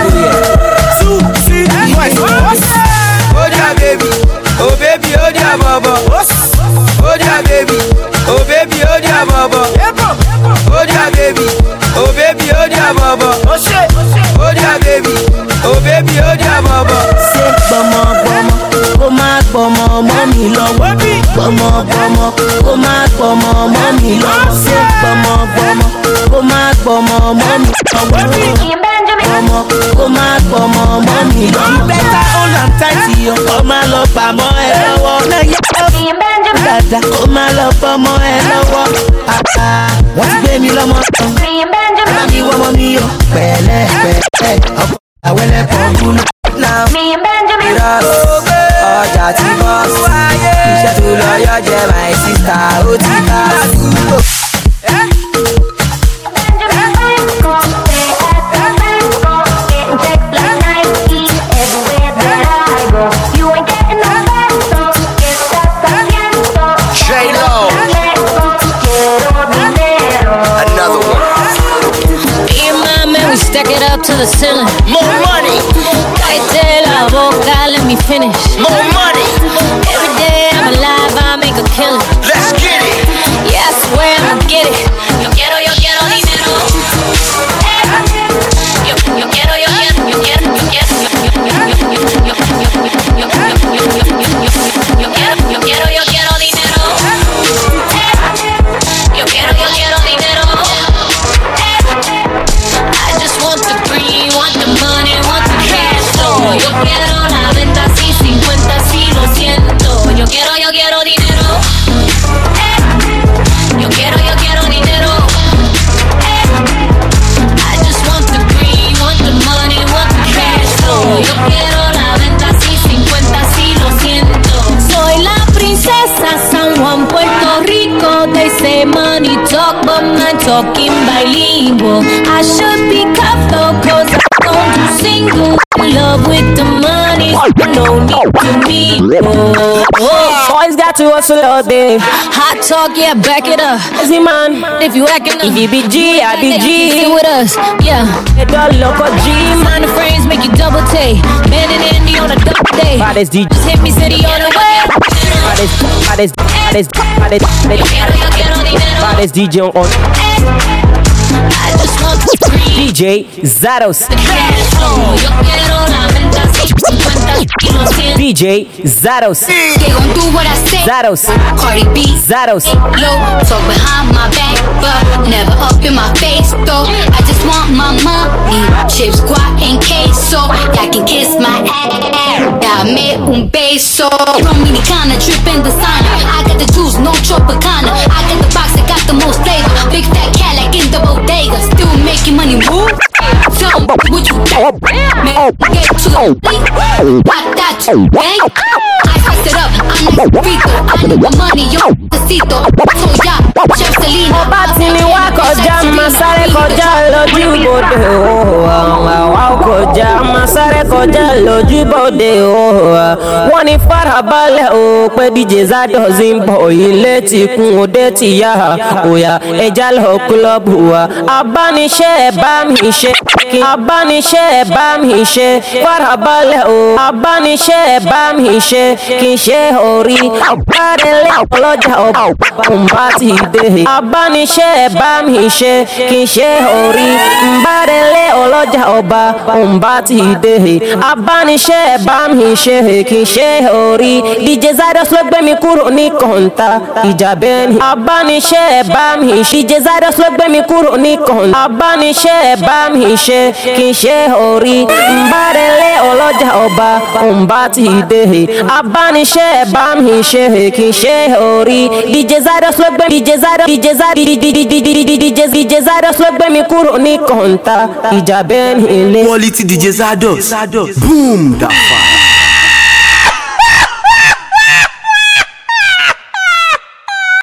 oh dear baby, oh baby, oh dear baba. Oh dear baby, oh baby, oh dear baba. Oh dear baby, oh baby, oh dear baba. Oh dear baby, oh baby, oh dear baba. Say gbọmọ gbọmọ, mommy lọ́wọ́. Gbọmọ gbọmọ, mommy lọ́wọ́. Say gbọmọ gbọmọ, mommy lọ́wọ́. Gbọmọ, mommy lọ́wọ́. Better hold am tight yo. Ó máa lọ pamọ́ ẹ lọ́wọ́. Dada, ó máa lọ pamọ́ ẹ lọ́wọ́. Wọ́n ti gbé mi lọ́mọ tán. Bàbá mi wọ́n mọ́ mi yọ. Pẹ̀lẹ́ ọkọ̀ àwẹ̀lẹ̀ pọ̀npù náà. Ọjà ti bọ́ọ̀sì, iṣẹ́ tó lọ yọ jẹ́ my sister, ó ti bá a dúró. Stack it up to the ceiling. More money. Cállate la boca, let me finish. More money. Every day I'm alive, I make a killing. Let's get it. Yeah, I swear I'ma get it. Yo quiero dinero. Yo quiero dinero. I just want the green, want the money, want the cash flow. Yo quiero la venta así, 50 sí, lo siento. Yo quiero dinero. Yo quiero dinero. I just want the green, want the money, want the cash flow. Yo quiero la venta así, 50 sí, lo siento. Soy la princesa San Juan, Puerto Rico. They say money talk, but I'm talking bilingual. I should be cuffed though, cause I don't do single. Love with the money, no need to meet. Boys got to hustle all day. Hot talk, yeah, back it up. Easy man, If you acting up, if you be G, I be G. Stay with us, yeah. It don't look a G. Sign the frames, make you double take. Man in Indy on a double day. Baddest DJ. Just hit me city on the way. Baddest DJ on I just want to breathe. DJ Zaros. The cash flow. Yo quiero la venta así, 50 y lo siento. DJ Zaros. They gon' do what I say. Zaros. Cardi B. Zaros. Low, talk behind my back, but never up in my face though. I just want my money, chips, guac, and queso. Y'all can kiss my ass, dame un beso. Dominicana, drippin' designer. I got the juice, no Tropicana. I got the box that got the most flavor. Big fat cat like in the bodega. Still making money, move. Tell me what you got. Man, get to the I got you, bang. I spice it up, I'm the burrito. I need the money, yo, necesito. So ya, Chef Selena. Ọba tí ni wá kọjá, máa sáré kọjá lójúbọdè o. Wá kọjá, máa sáré kọjá lójúbọdè o. Wọ́n ní farabalẹ̀ o, pé DJ Zados ń bọ̀ ilé tí kún òde tí yá. Òyà ẹja lọ kúlọ̀bù wa. Abániṣẹ́ ẹ̀ bá mi ṣe. Abániṣẹ́ ẹ̀ bá mi ṣe. Farabalẹ̀ o. Abániṣẹ́ ẹ̀ bá mi ṣe. Kì í ṣe orí. Bárẹ̀lẹ̀ ọlọ́jà ọ̀pọ̀ bá ti dé. Abániṣẹ́ ẹ̀ bá mi ṣe. Kì í ṣe orí. Bárẹ̀lẹ̀ ọlọ́jà. ọlọ́jà ọba òǹbá ti dé abániṣẹ́ bá mi ṣe kì í ṣe orí DJ Zydus ló gbé mi kúrò ní kọ̀ǹta ìjà bẹ́ẹ̀ ni abániṣẹ́ bá mi ṣe DJ Zydus ló gbé mi kúrò ní kọ̀ǹta abániṣẹ́ bá mi ṣe kì í ṣe orí mbárẹ̀lẹ̀ ọlọ́jà ọba òǹbá ti dé abániṣẹ́ bá mi ṣe kì í ṣe orí DJ Zydus ló gbé DJ Zydus ló gbé mi kúrò ní kọ̀ǹta ìjà bẹ́ẹ̀ ni ilé. Quality DJ Zydus. Boom, that fire.